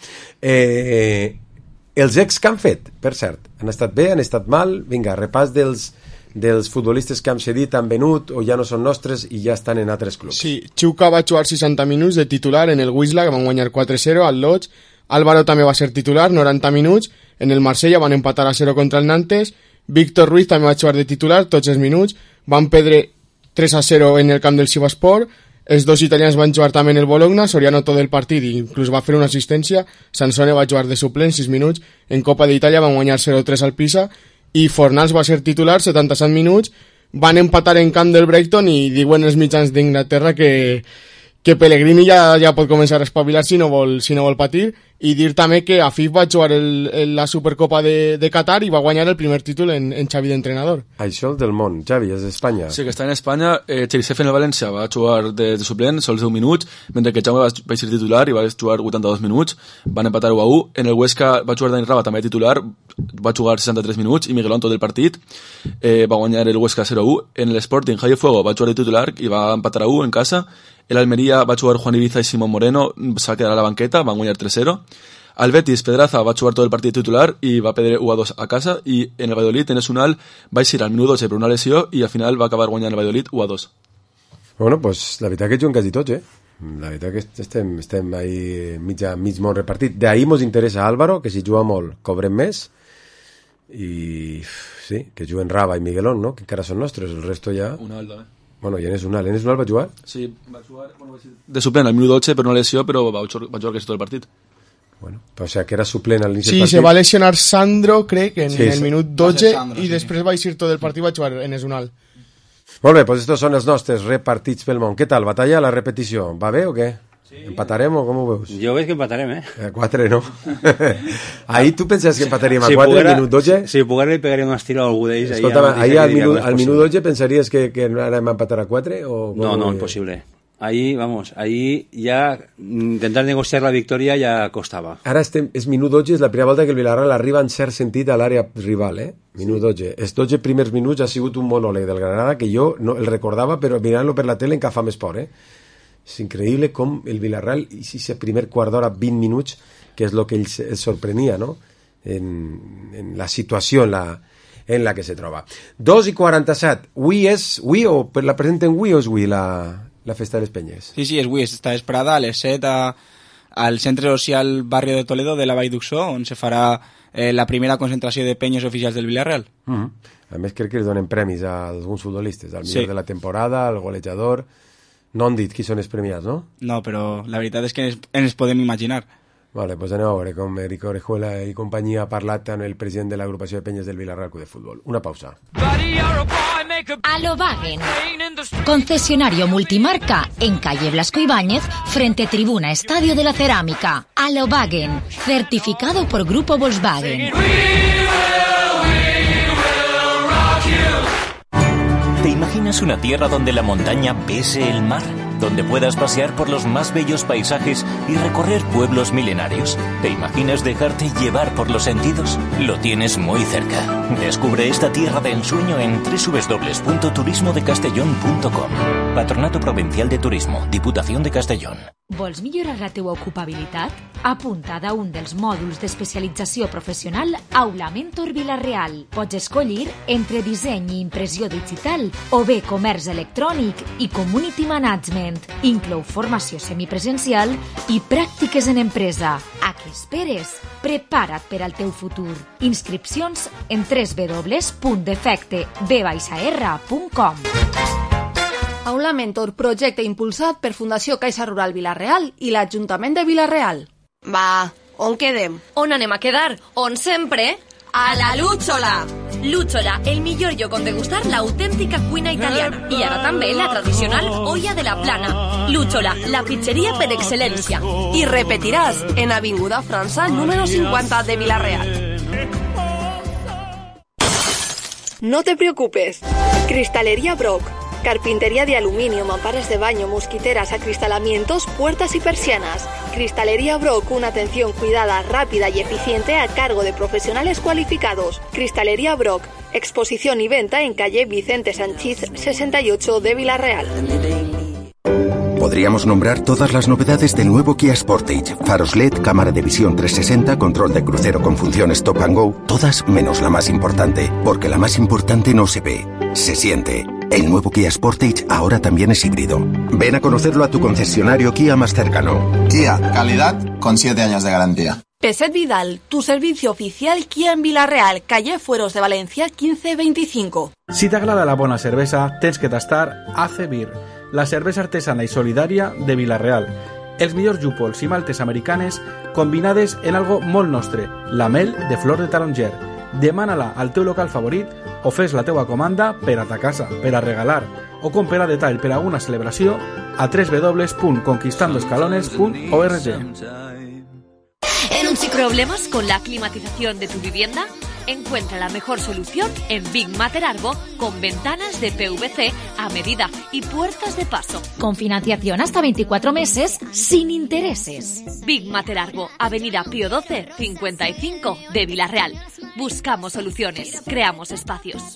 Eh, els ex que han fet, per cert, han estat bé, han estat mal? Vinga, repàs dels, dels futbolistes que han cedit, han venut o ja no són nostres i ja estan en altres clubs. Sí, Chuka va jugar seixanta minuts de titular en el Wisla, que van guanyar quatre zero al Lodge. Álvaro també va ser titular, noranta minuts. En el Marsella van empatar a zero contra el Nantes. Víctor Ruiz també va jugar de titular, tots els minuts. Van perdre tres a zero en el camp del Sivaspor. Els dos italians van jugar també en el Bologna, Soriano tot el partit i inclús va fer una assistència. Sansone va jugar de suplent sis minuts. En Copa d'Itàlia van guanyar zero tres al Pisa i Fornals va ser titular setanta-set minuts. Van empatar en camp del Brighton i diuen els mitjans d'Inglaterra que, que Pellegrini ja, ja pot començar a espavilar si no vol, si no vol patir. I dir també que Afif va jugar el, el, la Supercopa de, de Qatar i va guanyar el primer títol en, en Xavi d'entrenador. Això del món, Xavi, és d'Espanya. Sí, que està en Espanya. Eh, Cheriseff en el València va jugar de, de suplent, sols deu minuts, mentre que Jaume va, va ser titular i va jugar vuitanta-dos minuts. Van empatar u a u. En el Huesca va jugar Dani Raba, també titular, va jugar seixanta-tres minuts i Miguelón tot el partit. Eh, va guanyar el Huesca zero a u. En el Sporting, Javier Fuego va jugar de titular i va empatar a u en casa. El Almería va jugar Juan Ibiza i Simón Moreno, se va quedar a la banqueta, van guanyar tres zero. Al Betis, Pedraza va jugar tot el partit titular i va perdre u a dos a casa, i en el Valladolid, en Esunal, va eixir al minut dotze per una lesió i al final va acabar guanyant el Valladolid u a dos. Bueno, pues la veritat que juguen quasi tots, eh? La veritat que estem, estem ahí mitja, mig món repartit. D'ahir mos interessa Álvaro, que si juga molt cobrem més, i sí, que juguen Raba i Miguelón, no? Que encara són nostres, el resto ja... Una alda, eh? Bueno, i en Esunal, en Esunal va jugar? Sí, va jugar, bueno, va ser de suplent al minut dotze per una lesió, però va jugar, va jugar quasi tot el partit. Bueno, o sea, que era suplent al inici sí, del partit. Sí, se va lesionar Sandro, crec, en sí, el minut dotze, Sandro, i sí, després sí. va eixir tot el partit i va jugar en Esunal. Molt bé, pues estos són els nostres repartits pel món. Què tal, Batalla, la repetició? Va bé o què? Sí. ¿Empatarem o com ho veus? Jo veig que empatarem, eh? A quatre, no? Ahí tu penses que empataríem a si quatre, al minut dotze? Si poguera li pegaria una estira a algú d'ells. Escolta, ahí al minut, al minut dotze pensaries que, que anem a empatar a quatre? O no, no, imposible. Ahí, vamos, ahí ya intentar negociar la victòria ja costava. Ara estem, és minut dotze, és la primera volta que el Villarreal arriba en cert sentit a l'àrea rival, eh? Minut dotze. Els dotze primers minuts ha sigut un monòleg del Granada que jo no el recordava, però mirant-lo per la tele encara fa més por, eh? És increïble com el Villarreal, i si ese primer quart d'hora, vint minuts, que és el que ells els sorprenia, no? En, en la situació en la, en la que se troba. dos i quaranta-set. Avui és, avui o per la presenten avui o és avui la... la festa de les Penyes? Sí, sí, és avui, està esperada a les set a, al Centre Social Barrio de Toledo de la Vall d'Uxó, on se farà eh, la primera concentració de penyes oficials del Villarreal. Mm-hmm. A més, crec que els donen premis a alguns futbolistes, al millor sí. de la temporada, al golejador. No han dit qui són els premiats, no? No, però la veritat és que ens, ens podem imaginar. Vale, pues anem a veure com Eric Orejuela i companyia ha parlat amb el president de l'agrupació de penyes del Villarreal Club de Futbol. Una pausa. Alobagen, concesionario multimarca en calle Blasco Ibáñez, frente tribuna Estadio de la Cerámica. Alobagen, certificado por Grupo Volkswagen. ¿Te imaginas una tierra donde la montaña bese el mar? donde puedas pasear por los más bellos paisajes y recorrer pueblos milenarios. ¿Te imaginas dejarte llevar por los sentidos? Lo tienes muy cerca. Descubre esta tierra de ensueño en doble u doble u doble u punto turismo de castellón punto com. Patronato Provincial de Turismo, Diputación de Castellón. Vols millorar la teua ocupabilitat? Apunta't a un dels mòduls d'especialització professional Aula Mentor Vila-real. Pots escollir entre disseny i impressió digital o bé comerç electrònic i community management. Inclou formació semipresencial i pràctiques en empresa. A què esperes? Prepara't per al teu futur. Inscripcions en doble u doble u doble u punt defecte b r punt com. Aula Mentor, projecte impulsat per Fundació Caixa Rural Vila-real i l'Ajuntament de Vila-real. Va, on quedem? On anem a quedar? On sempre? A la Lúchola! Lúchola, el millor lloc on degustar l'autèntica cuina italiana. I ara també la tradicional olla de la plana. Lúchola, la pizzeria per excel·lència. I repetiràs en Avinguda França, número cincuenta de Vila-real. No te preocupes. Cristalería Brock. Carpintería de aluminio, mamparas de baño, mosquiteras, acristalamientos, puertas y persianas. Cristalería Brock, una atención cuidada, rápida y eficiente a cargo de profesionales cualificados. Cristalería Brock, exposición y venta en calle Vicente Sanchís sesenta y ocho de Vila-real. Podríamos nombrar todas las novedades del nuevo Kia Sportage. Faros L E D, cámara de visión trescientos sesenta, control de crucero con función Stop and Go. Todas menos la más importante, porque la más importante no se ve, se siente. El nuevo Kia Sportage ahora también es híbrido. Ven a conocerlo a tu concesionario Kia más cercano. Kia, calidad con siete años de garantía. Peset Vidal, tu servicio oficial Kia en Vila-real, calle Fueros de Valencia quince veinticinco. Si t'agrada la bona cervesa, tens que tastar A C Beer, la cervesa artesana i solidària de Vila-real. Els millors llúpols i maltes americanes combinades en algo molt nostre, la mel de flor de taronger. Demana-la al teu local favorit o fes la teua comanda per a ta casa, per a regalar o comprar a detall per a alguna celebració a doble u doble u doble u punt conquistando escalones punt org. ¿Problemas con la climatización de tu vivienda? Encuentra la mejor solución en Big Matter Arbo con ventanas de P V C a medida y puertas de paso. Con financiación hasta veinticuatro meses sin intereses. Big Matter Arbo, Avenida Pío doce, cincuenta y cinco de Vila-real. Buscamos soluciones, creamos espacios.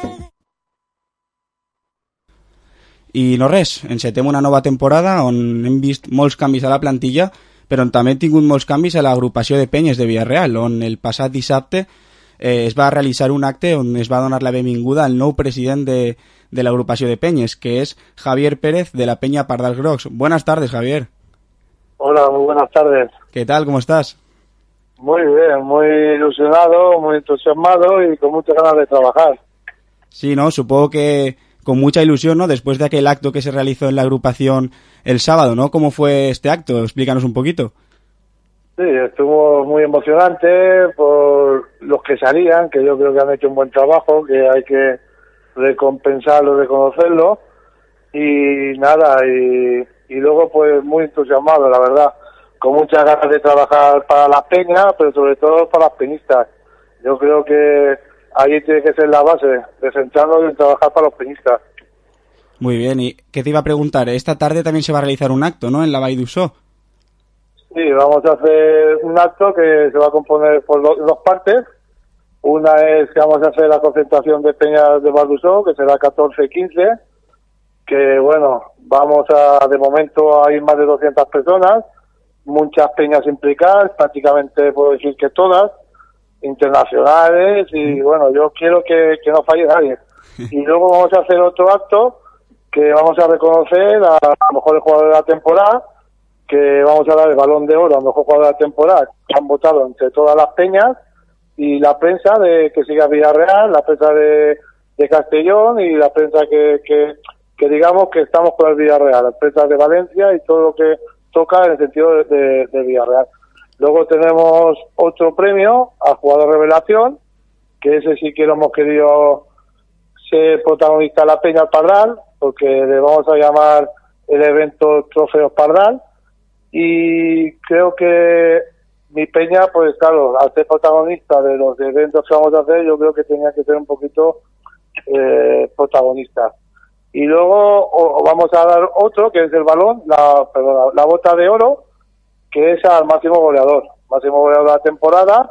I no res, encetem una nova temporada on hem vist molts canvis a la plantilla, però on també hem tingut molts canvis a l'agrupació de penyes de Vila-real, on el passat dissabte eh, es va realitzar un acte on es va donar la benvinguda al nou president de, de l'agrupació de penyes, que és Javier Pérez de la Peña Pardals Grocs. Buenas tardes, Javier. Hola, muy buenas tardes. ¿Qué tal? ¿Cómo estás? Muy bien, muy ilusionado, muy entusiasmado y con muchas ganas de trabajar. Sí, ¿no? Supongo que con mucha ilusión, ¿no? Después de aquel acto que se realizó en la agrupación el sábado, ¿no? ¿Cómo fue este acto? Explícanos un poquito. Sí, estuvo muy emocionante por los que salían, que yo creo que han hecho un buen trabajo, que hay que recompensarlo, reconocerlo, y nada, y, y luego pues muy entusiasmado, la verdad, con muchas ganas de trabajar para las peñas, pero sobre todo para las peñistas. Yo creo que ahí tiene que ser la base, de centrarnos en trabajar para los peñistas. Muy bien, y ¿qué te iba a preguntar? Esta tarde también se va a realizar un acto, ¿no?, en la Vall d'Uixó. Sí, vamos a hacer un acto que se va a componer por do, dos partes. Una es que vamos a hacer la concentración de peñas de Vall d'Uixó, que será catorce y quince, que bueno, vamos a, de momento a ir más de doscientas personas, muchas peñas implicadas, prácticamente puedo decir que todas, internacionales, y bueno, yo quiero que, que no falle nadie. Y luego vamos a hacer otro acto que vamos a reconocer a los mejores jugadores de la temporada, que vamos a dar el Balón de Oro al mejor jugador de la temporada, que han votado entre todas las peñas, y la prensa de que siga Villarreal, la prensa de, de Castellón y la prensa que, que, que digamos que estamos con el Villarreal, la prensa de Valencia y todo lo que toca en el sentido de, de, de Villarreal. Luego tenemos otro premio al jugador revelación, que ese sí que lo hemos querido ser protagonista de la Peña al Pardal, porque le vamos a llamar el evento Trofeos Pardal, y creo que mi peña, pues claro, al ser protagonista de los eventos que vamos a hacer, yo creo que tenía que ser un poquito eh, protagonista. y luego o, o vamos a dar otro, que es el balón, la, perdón, la, la bota de oro, que es al máximo goleador, máximo goleador de la temporada,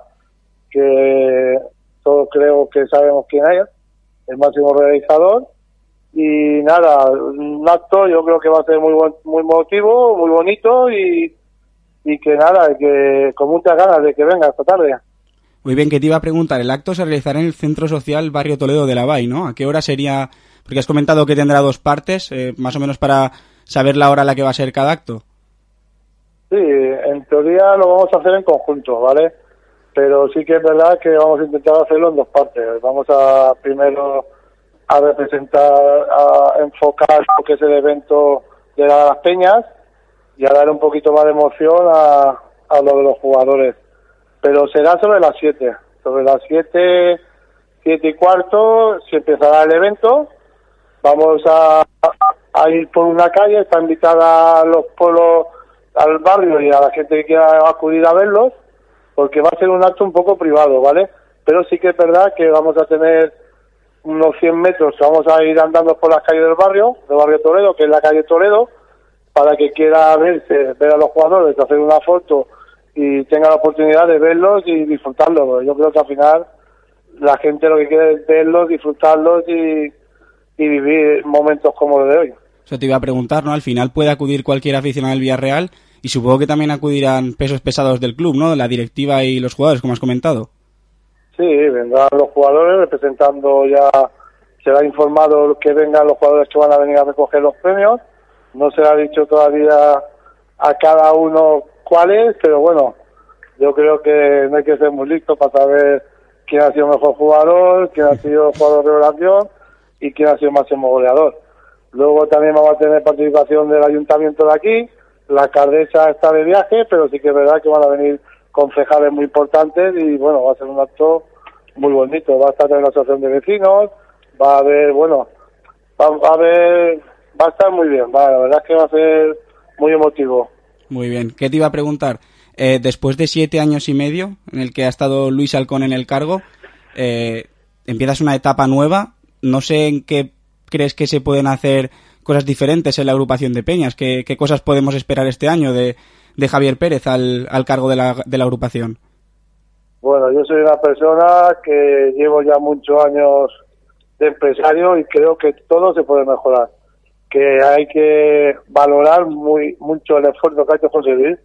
que todos creo que sabemos quién es, el máximo realizador. Y nada, un acto yo creo que va a ser muy buen, muy emotivo, muy bonito y, y que nada, que con muchas ganas de que venga esta tarde. Muy bien, que te iba a preguntar, el acto se realizará en el Centro Social Barrio Toledo de la Vall, ¿no? ¿A qué hora sería? Porque has comentado que tendrá dos partes, eh, más o menos para saber la hora a la que va a ser cada acto. Sí, en teoría lo vamos a hacer en conjunto, ¿vale? Pero sí que es verdad que vamos a intentar hacerlo en dos partes. Vamos a primero a representar, a enfocar lo que es el evento de las peñas y a dar un poquito más de emoción a, a lo de los jugadores. Pero será sobre las siete. Sobre las siete, siete y cuarto se empezará el evento. Vamos a, a ir por una calle, está invitada a los pueblos, al barrio y a la gente que quiera acudir a verlos, porque va a ser un acto un poco privado, ¿vale? Pero sí que es verdad que vamos a tener unos cien metros, vamos a ir andando por las calles del barrio, del barrio Toledo, que es la calle Toledo, para que quiera verse, ver a los jugadores, hacer una foto y tenga la oportunidad de verlos y disfrutarlos. Yo creo que al final la gente lo que quiere es verlos, disfrutarlos y, y vivir momentos como los de hoy. Eso te iba a preguntar, ¿no? Al final puede acudir cualquier aficionado del Villarreal y supongo que también acudirán pesos pesados del club, ¿no? La directiva y los jugadores, como has comentado. Sí, vendrán los jugadores representando, ya será informado que vengan los jugadores que van a venir a recoger los premios. No se ha dicho todavía a cada uno cuáles, pero bueno, yo creo que no hay que ser muy listo para saber quién ha sido el mejor jugador, quién ha sido el jugador de revelación y quién ha sido el máximo goleador. Luego también vamos a tener participación del ayuntamiento de aquí. La alcaldesa está de viaje, pero sí que es verdad que van a venir concejales muy importantes y bueno, va a ser un acto muy bonito. Va a estar en la asociación de vecinos, va a haber, bueno, va, va a haber, va a estar muy bien, va, la verdad es que va a ser muy emotivo. Muy bien, ¿qué te iba a preguntar? Eh, después de siete años y medio en el que ha estado Luis Halcón en el cargo, eh, empiezas una etapa nueva, no sé en qué crees que se pueden hacer cosas diferentes en la agrupación de peñas, qué, qué cosas podemos esperar este año de de Javier Pérez al, al cargo de la, de la agrupación. Bueno, yo soy una persona que llevo ya muchos años de empresario y creo que todo se puede mejorar, que hay que valorar muy mucho el esfuerzo que ha hecho José Luis.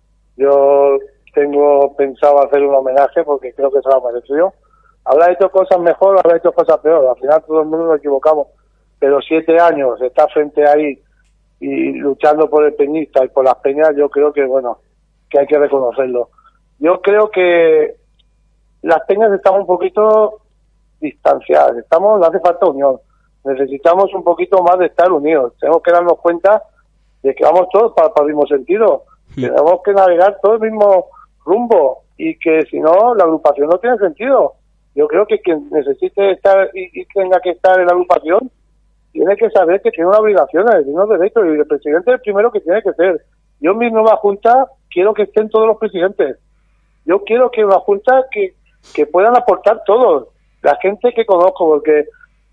Yo tengo pensado hacer un homenaje porque creo que se lo ha merecido. Habrá hecho cosas mejor, habrá hecho cosas peor, al final todo el mundo nos equivocamos, pero siete años está frente ahí y luchando por el peñista y por las peñas, yo creo que, bueno, que hay que reconocerlo. Yo creo que las peñas estamos un poquito distanciadas, estamos, le hace falta unión, necesitamos un poquito más de estar unidos, tenemos que darnos cuenta de que vamos todos para, para el mismo sentido, sí. Tenemos que navegar todo el mismo rumbo y que si no, la agrupación no tiene sentido. Yo creo que quien necesite estar y, y tenga que estar en la agrupación tiene que saber que tiene unas obligaciones, tiene unos derechos, y el presidente es el primero que tiene que ser. Yo en mi nueva junta quiero que estén todos los presidentes. Yo quiero que una junta que, que puedan aportar todos, la gente que conozco, porque...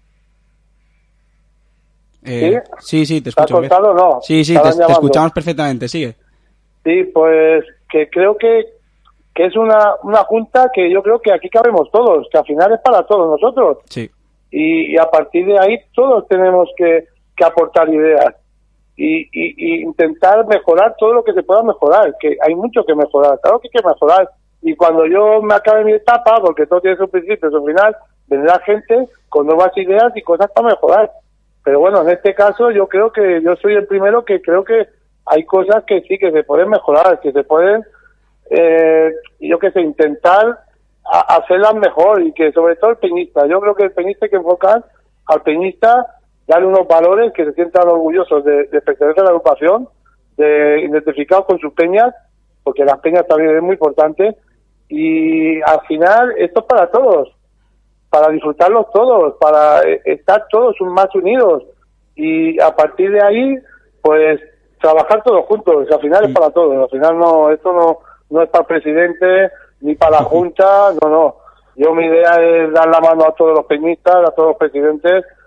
Eh, ¿Sí? sí, sí, te escucho. ¿Te has cortado o no? Sí, sí, te, te escuchamos perfectamente, sigue. Sí, pues que creo que, que es una, una junta que yo creo que aquí cabemos todos, que al final es para todos nosotros. Sí. Y, y a partir de ahí todos tenemos que, que aportar ideas y, y, y intentar mejorar todo lo que se pueda mejorar, que hay mucho que mejorar, claro que hay que mejorar. Y cuando yo me acabe mi etapa, porque todo tiene su principio y su final, vendrá gente con nuevas ideas y cosas para mejorar. Pero bueno, en este caso yo creo que yo soy el primero que creo que hay cosas que sí que se pueden mejorar, que se pueden, eh, yo qué sé, intentar a hacerlas mejor, y que sobre todo el peñista, yo creo que el peñista hay que enfocar al peñista, darle unos valores, que se sientan orgullosos de, de pertenecer a la agrupación, de identificados con sus peñas, porque las peñas también es muy importante, y al final esto es para todos, para disfrutarlos todos, para estar todos más unidos, y a partir de ahí pues trabajar todos juntos, al final es para todos, al final no, esto no, no es para el presidente ni para la junta, no, no, yo mi idea es dar la mano a todos los peñistas, a todos los presidentes,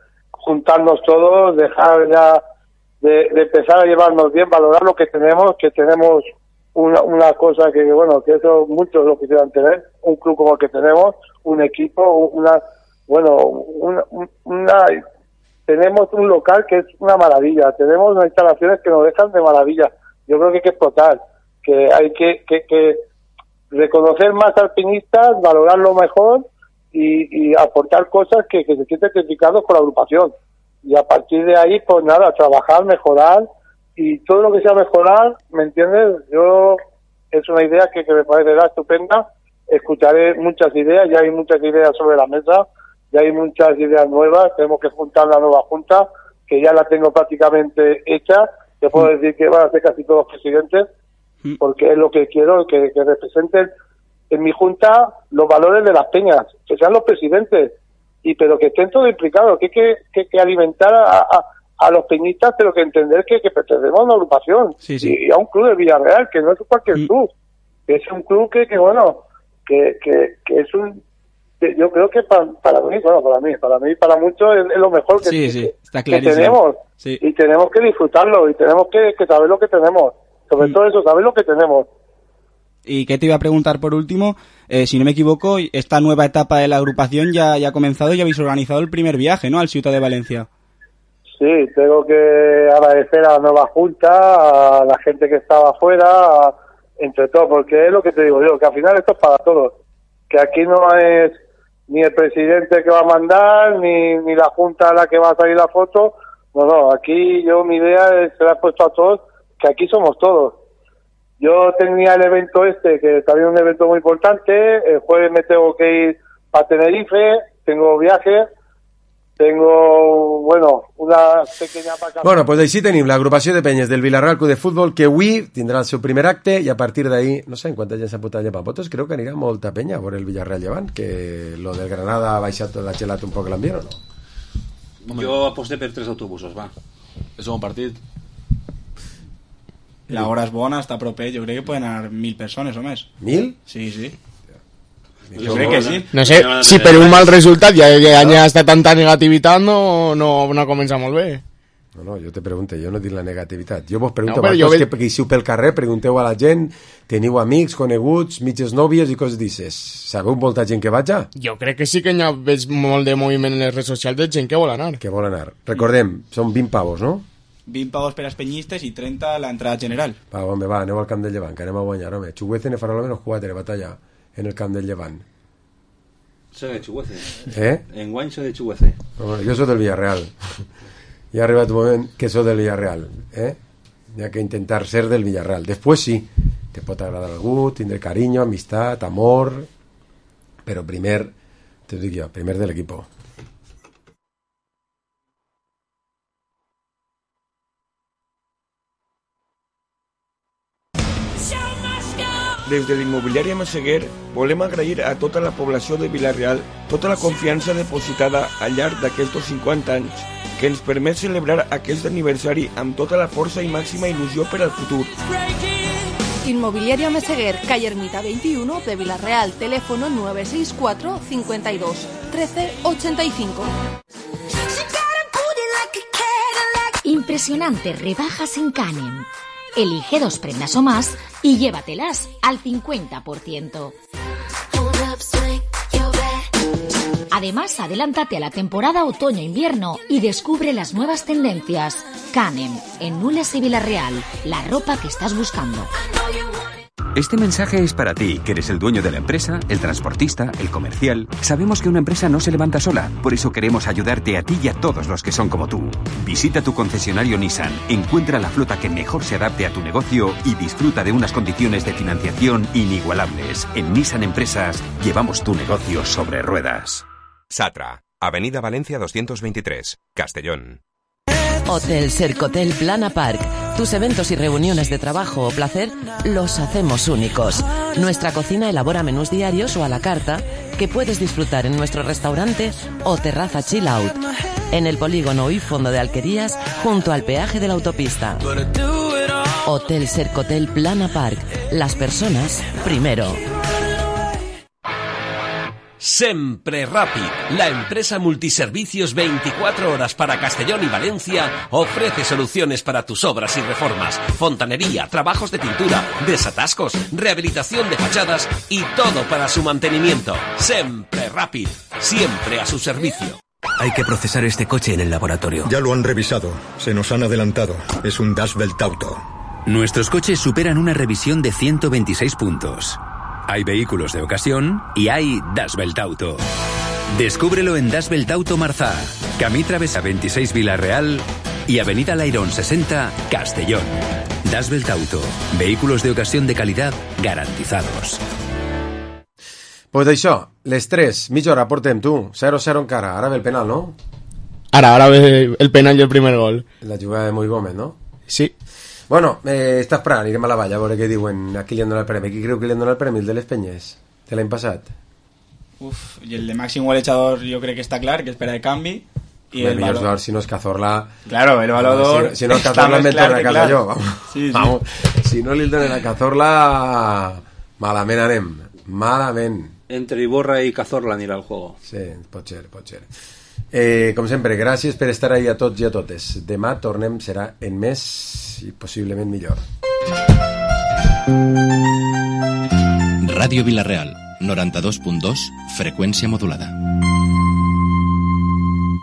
juntarnos todos, dejar ya de, de empezar a llevarnos bien, valorar lo que tenemos, que tenemos una, una cosa que, bueno, que eso muchos lo quisieran tener, un club como el que tenemos, un equipo, una, bueno, una, una tenemos un local que es una maravilla, tenemos unas instalaciones que nos dejan de maravilla. Yo creo que hay que explotar, que hay que, que, que reconocer más alpinistas, valorarlo mejor y, y aportar cosas que, que se sienten identificados con la agrupación. Y a partir de ahí, pues nada, trabajar, mejorar, y todo lo que sea mejorar, ¿me entiendes? Yo, es una idea que, que me parecerá estupenda, escucharé muchas ideas, ya hay muchas ideas sobre la mesa, ya hay muchas ideas nuevas, tenemos que juntar la nueva junta, que ya la tengo prácticamente hecha, te puedo decir que van a ser casi todos presidentes, porque es lo que quiero, que, que representen en mi junta los valores de las peñas, que sean los presidentes, y pero que estén todos implicados, que hay que, que, que alimentar a, a, a los peñistas, pero que entender que, que pertenecemos a una agrupación, sí, sí. Y, y a un club de Villarreal, que no es cualquier mm. club, que es un club que, que bueno, que, que, que es un, que yo creo que para, para mí, bueno, para mí, para mí, para muchos es, es lo mejor que, sí, sí, está que tenemos, sí. Y tenemos que disfrutarlo, y tenemos que, que saber lo que tenemos, sobre mm. todo eso, saber lo que tenemos. Y que te iba a preguntar por último, eh, si no me equivoco, esta nueva etapa de la agrupación ya, ya ha comenzado y ya habéis organizado el primer viaje, ¿no?, al Ciutat de Valencia. Sí, tengo que agradecer a la nueva junta, a la gente que estaba afuera, a, entre todo, porque es lo que te digo yo, que al final esto es para todos, que aquí no es ni el presidente que va a mandar, ni, ni la junta a la que va a salir la foto, no, no, aquí yo mi idea es, se la he puesto a todos, que aquí somos todos. Yo tenía el evento este, que también es un evento muy importante, el jueves me tengo que ir a Tenerife, tengo viaje, tengo, bueno, una pequeña vacación. Bueno, pues així tenim l'agrupació de penyes del Villarreal Club de Futbol, que avui tindrà el seu primer acte, i a partir d'ahí, no sé en quanta gent s'ha apuntat a llevar votos, creo que anirà molta penya a veure el Villarreal llevant, que lo del Granada ha baixat, ha gelat un poc l'ambient, o no? Jo aposté per tres autobusos, va. És un bon partit. La hora és bona, està proper, jo crec que poden anar mil persones o més. Mil? Sí, sí. Jo crec que sí. No sé, si per un mal resultat ja que ha estat tanta negativitat no, no, no comença molt bé. No, no, jo te pregunto, jo no dic la negativitat. Jo vos pregunto, no, vosaltres ve... que guixiu pel carrer, pregunteu a la gent, teniu amics, coneguts, mitges nòvies i coses d'aixes. Sabeu molta gent que vaja? Jo crec que sí que ja veig molt de moviment en les redes socials de gent que vol anar. Que vol anar. Recordem, són vint pavos, no? vint pavos per als penyistes i trenta la entrada general. Va, home, va, aneu al camp del Llevant, que anem a guanyar, home. Xuguece ne farà almenys quatre, batalla, en el camp del Llevant. Soy de Xuguece. Eh? En guany soy de Xuguece. Bueno, jo soc del Villarreal. I ha arribat un moment que soc del Villarreal, eh? Hi ha que intentar ser del Villarreal. Després sí, te pot agradar algú, tindre carinyo, amistat, amor, però primer, te ho dic jo, primer de l'equipo. Des de l'immobiliària Massaguer volem agrair a tota la població de Vila-real tota la confiança depositada al llarg d'aquests cinquanta anys que ens permet celebrar aquest aniversari amb tota la força i màxima il·lusió per al futur. Inmobiliaria Meseguer, calle Ermita veintiuno de Vila-real, teléfono nueve seis cuatro, cincuenta y dos, trece ochenta y cinco. Impresionantes rebajas en Canem. Elige dos prendas o más y llévatelas al cincuenta por ciento. Además, adelántate a la temporada otoño-invierno y descubre las nuevas tendencias. Canem, en Nules y Vila-real, la ropa que estás buscando. Este mensaje es para ti, que eres el dueño de la empresa, el transportista, el comercial. Sabemos que una empresa no se levanta sola, por eso queremos ayudarte a ti y a todos los que son como tú. Visita tu concesionario Nissan, encuentra la flota que mejor se adapte a tu negocio y disfruta de unas condiciones de financiación inigualables. En Nissan Empresas llevamos tu negocio sobre ruedas. Satra, Avenida Valencia doscientos veintitrés, Castellón. Hotel Sercotel Plana Park. Tus eventos y reuniones de trabajo o placer los hacemos únicos. Nuestra cocina elabora menús diarios o a la carta que puedes disfrutar en nuestro restaurante o terraza chill out. En el polígono y fondo de Alquerías, junto al peaje de la autopista. Hotel Sercotel Plana Park. Las personas primero. Sempre Rapid, la empresa multiservicios veinticuatro horas para Castellón y Valencia, ofrece soluciones para tus obras y reformas, fontanería, trabajos de pintura, desatascos, rehabilitación de fachadas y todo para su mantenimiento. Sempre Rapid, siempre a su servicio. Hay que procesar este coche en el laboratorio. Ya lo han revisado. Se nos han adelantado. Es un Das Welt Auto. Nuestros coches superan una revisión de ciento veintiséis puntos. Hay vehículos de ocasión y hay Das Welt Auto. Descúbrelo en Das Welt Auto Marzá, Camí Travesa veintiséis Vila-real y Avenida Lairón sesenta, Castellón. Das Welt Auto. Vehículos de ocasión de calidad garantizados. Pues d'això, les tres, mitja hora portem, tu, cero cero encara, ara ve el penal, no? Ara, ara ve el penal i el primer gol. La jugada de Moi Gómez, no? Sí. Bueno, eh, està esperant, anirem a la valla a veure què diuen, a qui li han donat el premi. Qui creu que li han donat el premi? El de les Penyes, de l'any passat. Uf, i el de màxim golejador jo crec que està clar, que espera el canvi. I el, el valor... valor, si no és Cazorla... Claro, el valor... Si, si no és Cazorla, me torna a casa jo. Vamos. Sí, sí. Vamos. Si no li donen a Cazorla, malament anem. Malament. Entre Iborra i Cazorla anirà el juego. Sí, pot ser, pot ser. Eh, com sempre, gràcies per estar ahí a tots i a totes. Demà tornem, serà en més i possiblement millor. Ràdio Vila-real, noranta-dos punt dos, freqüència modulada.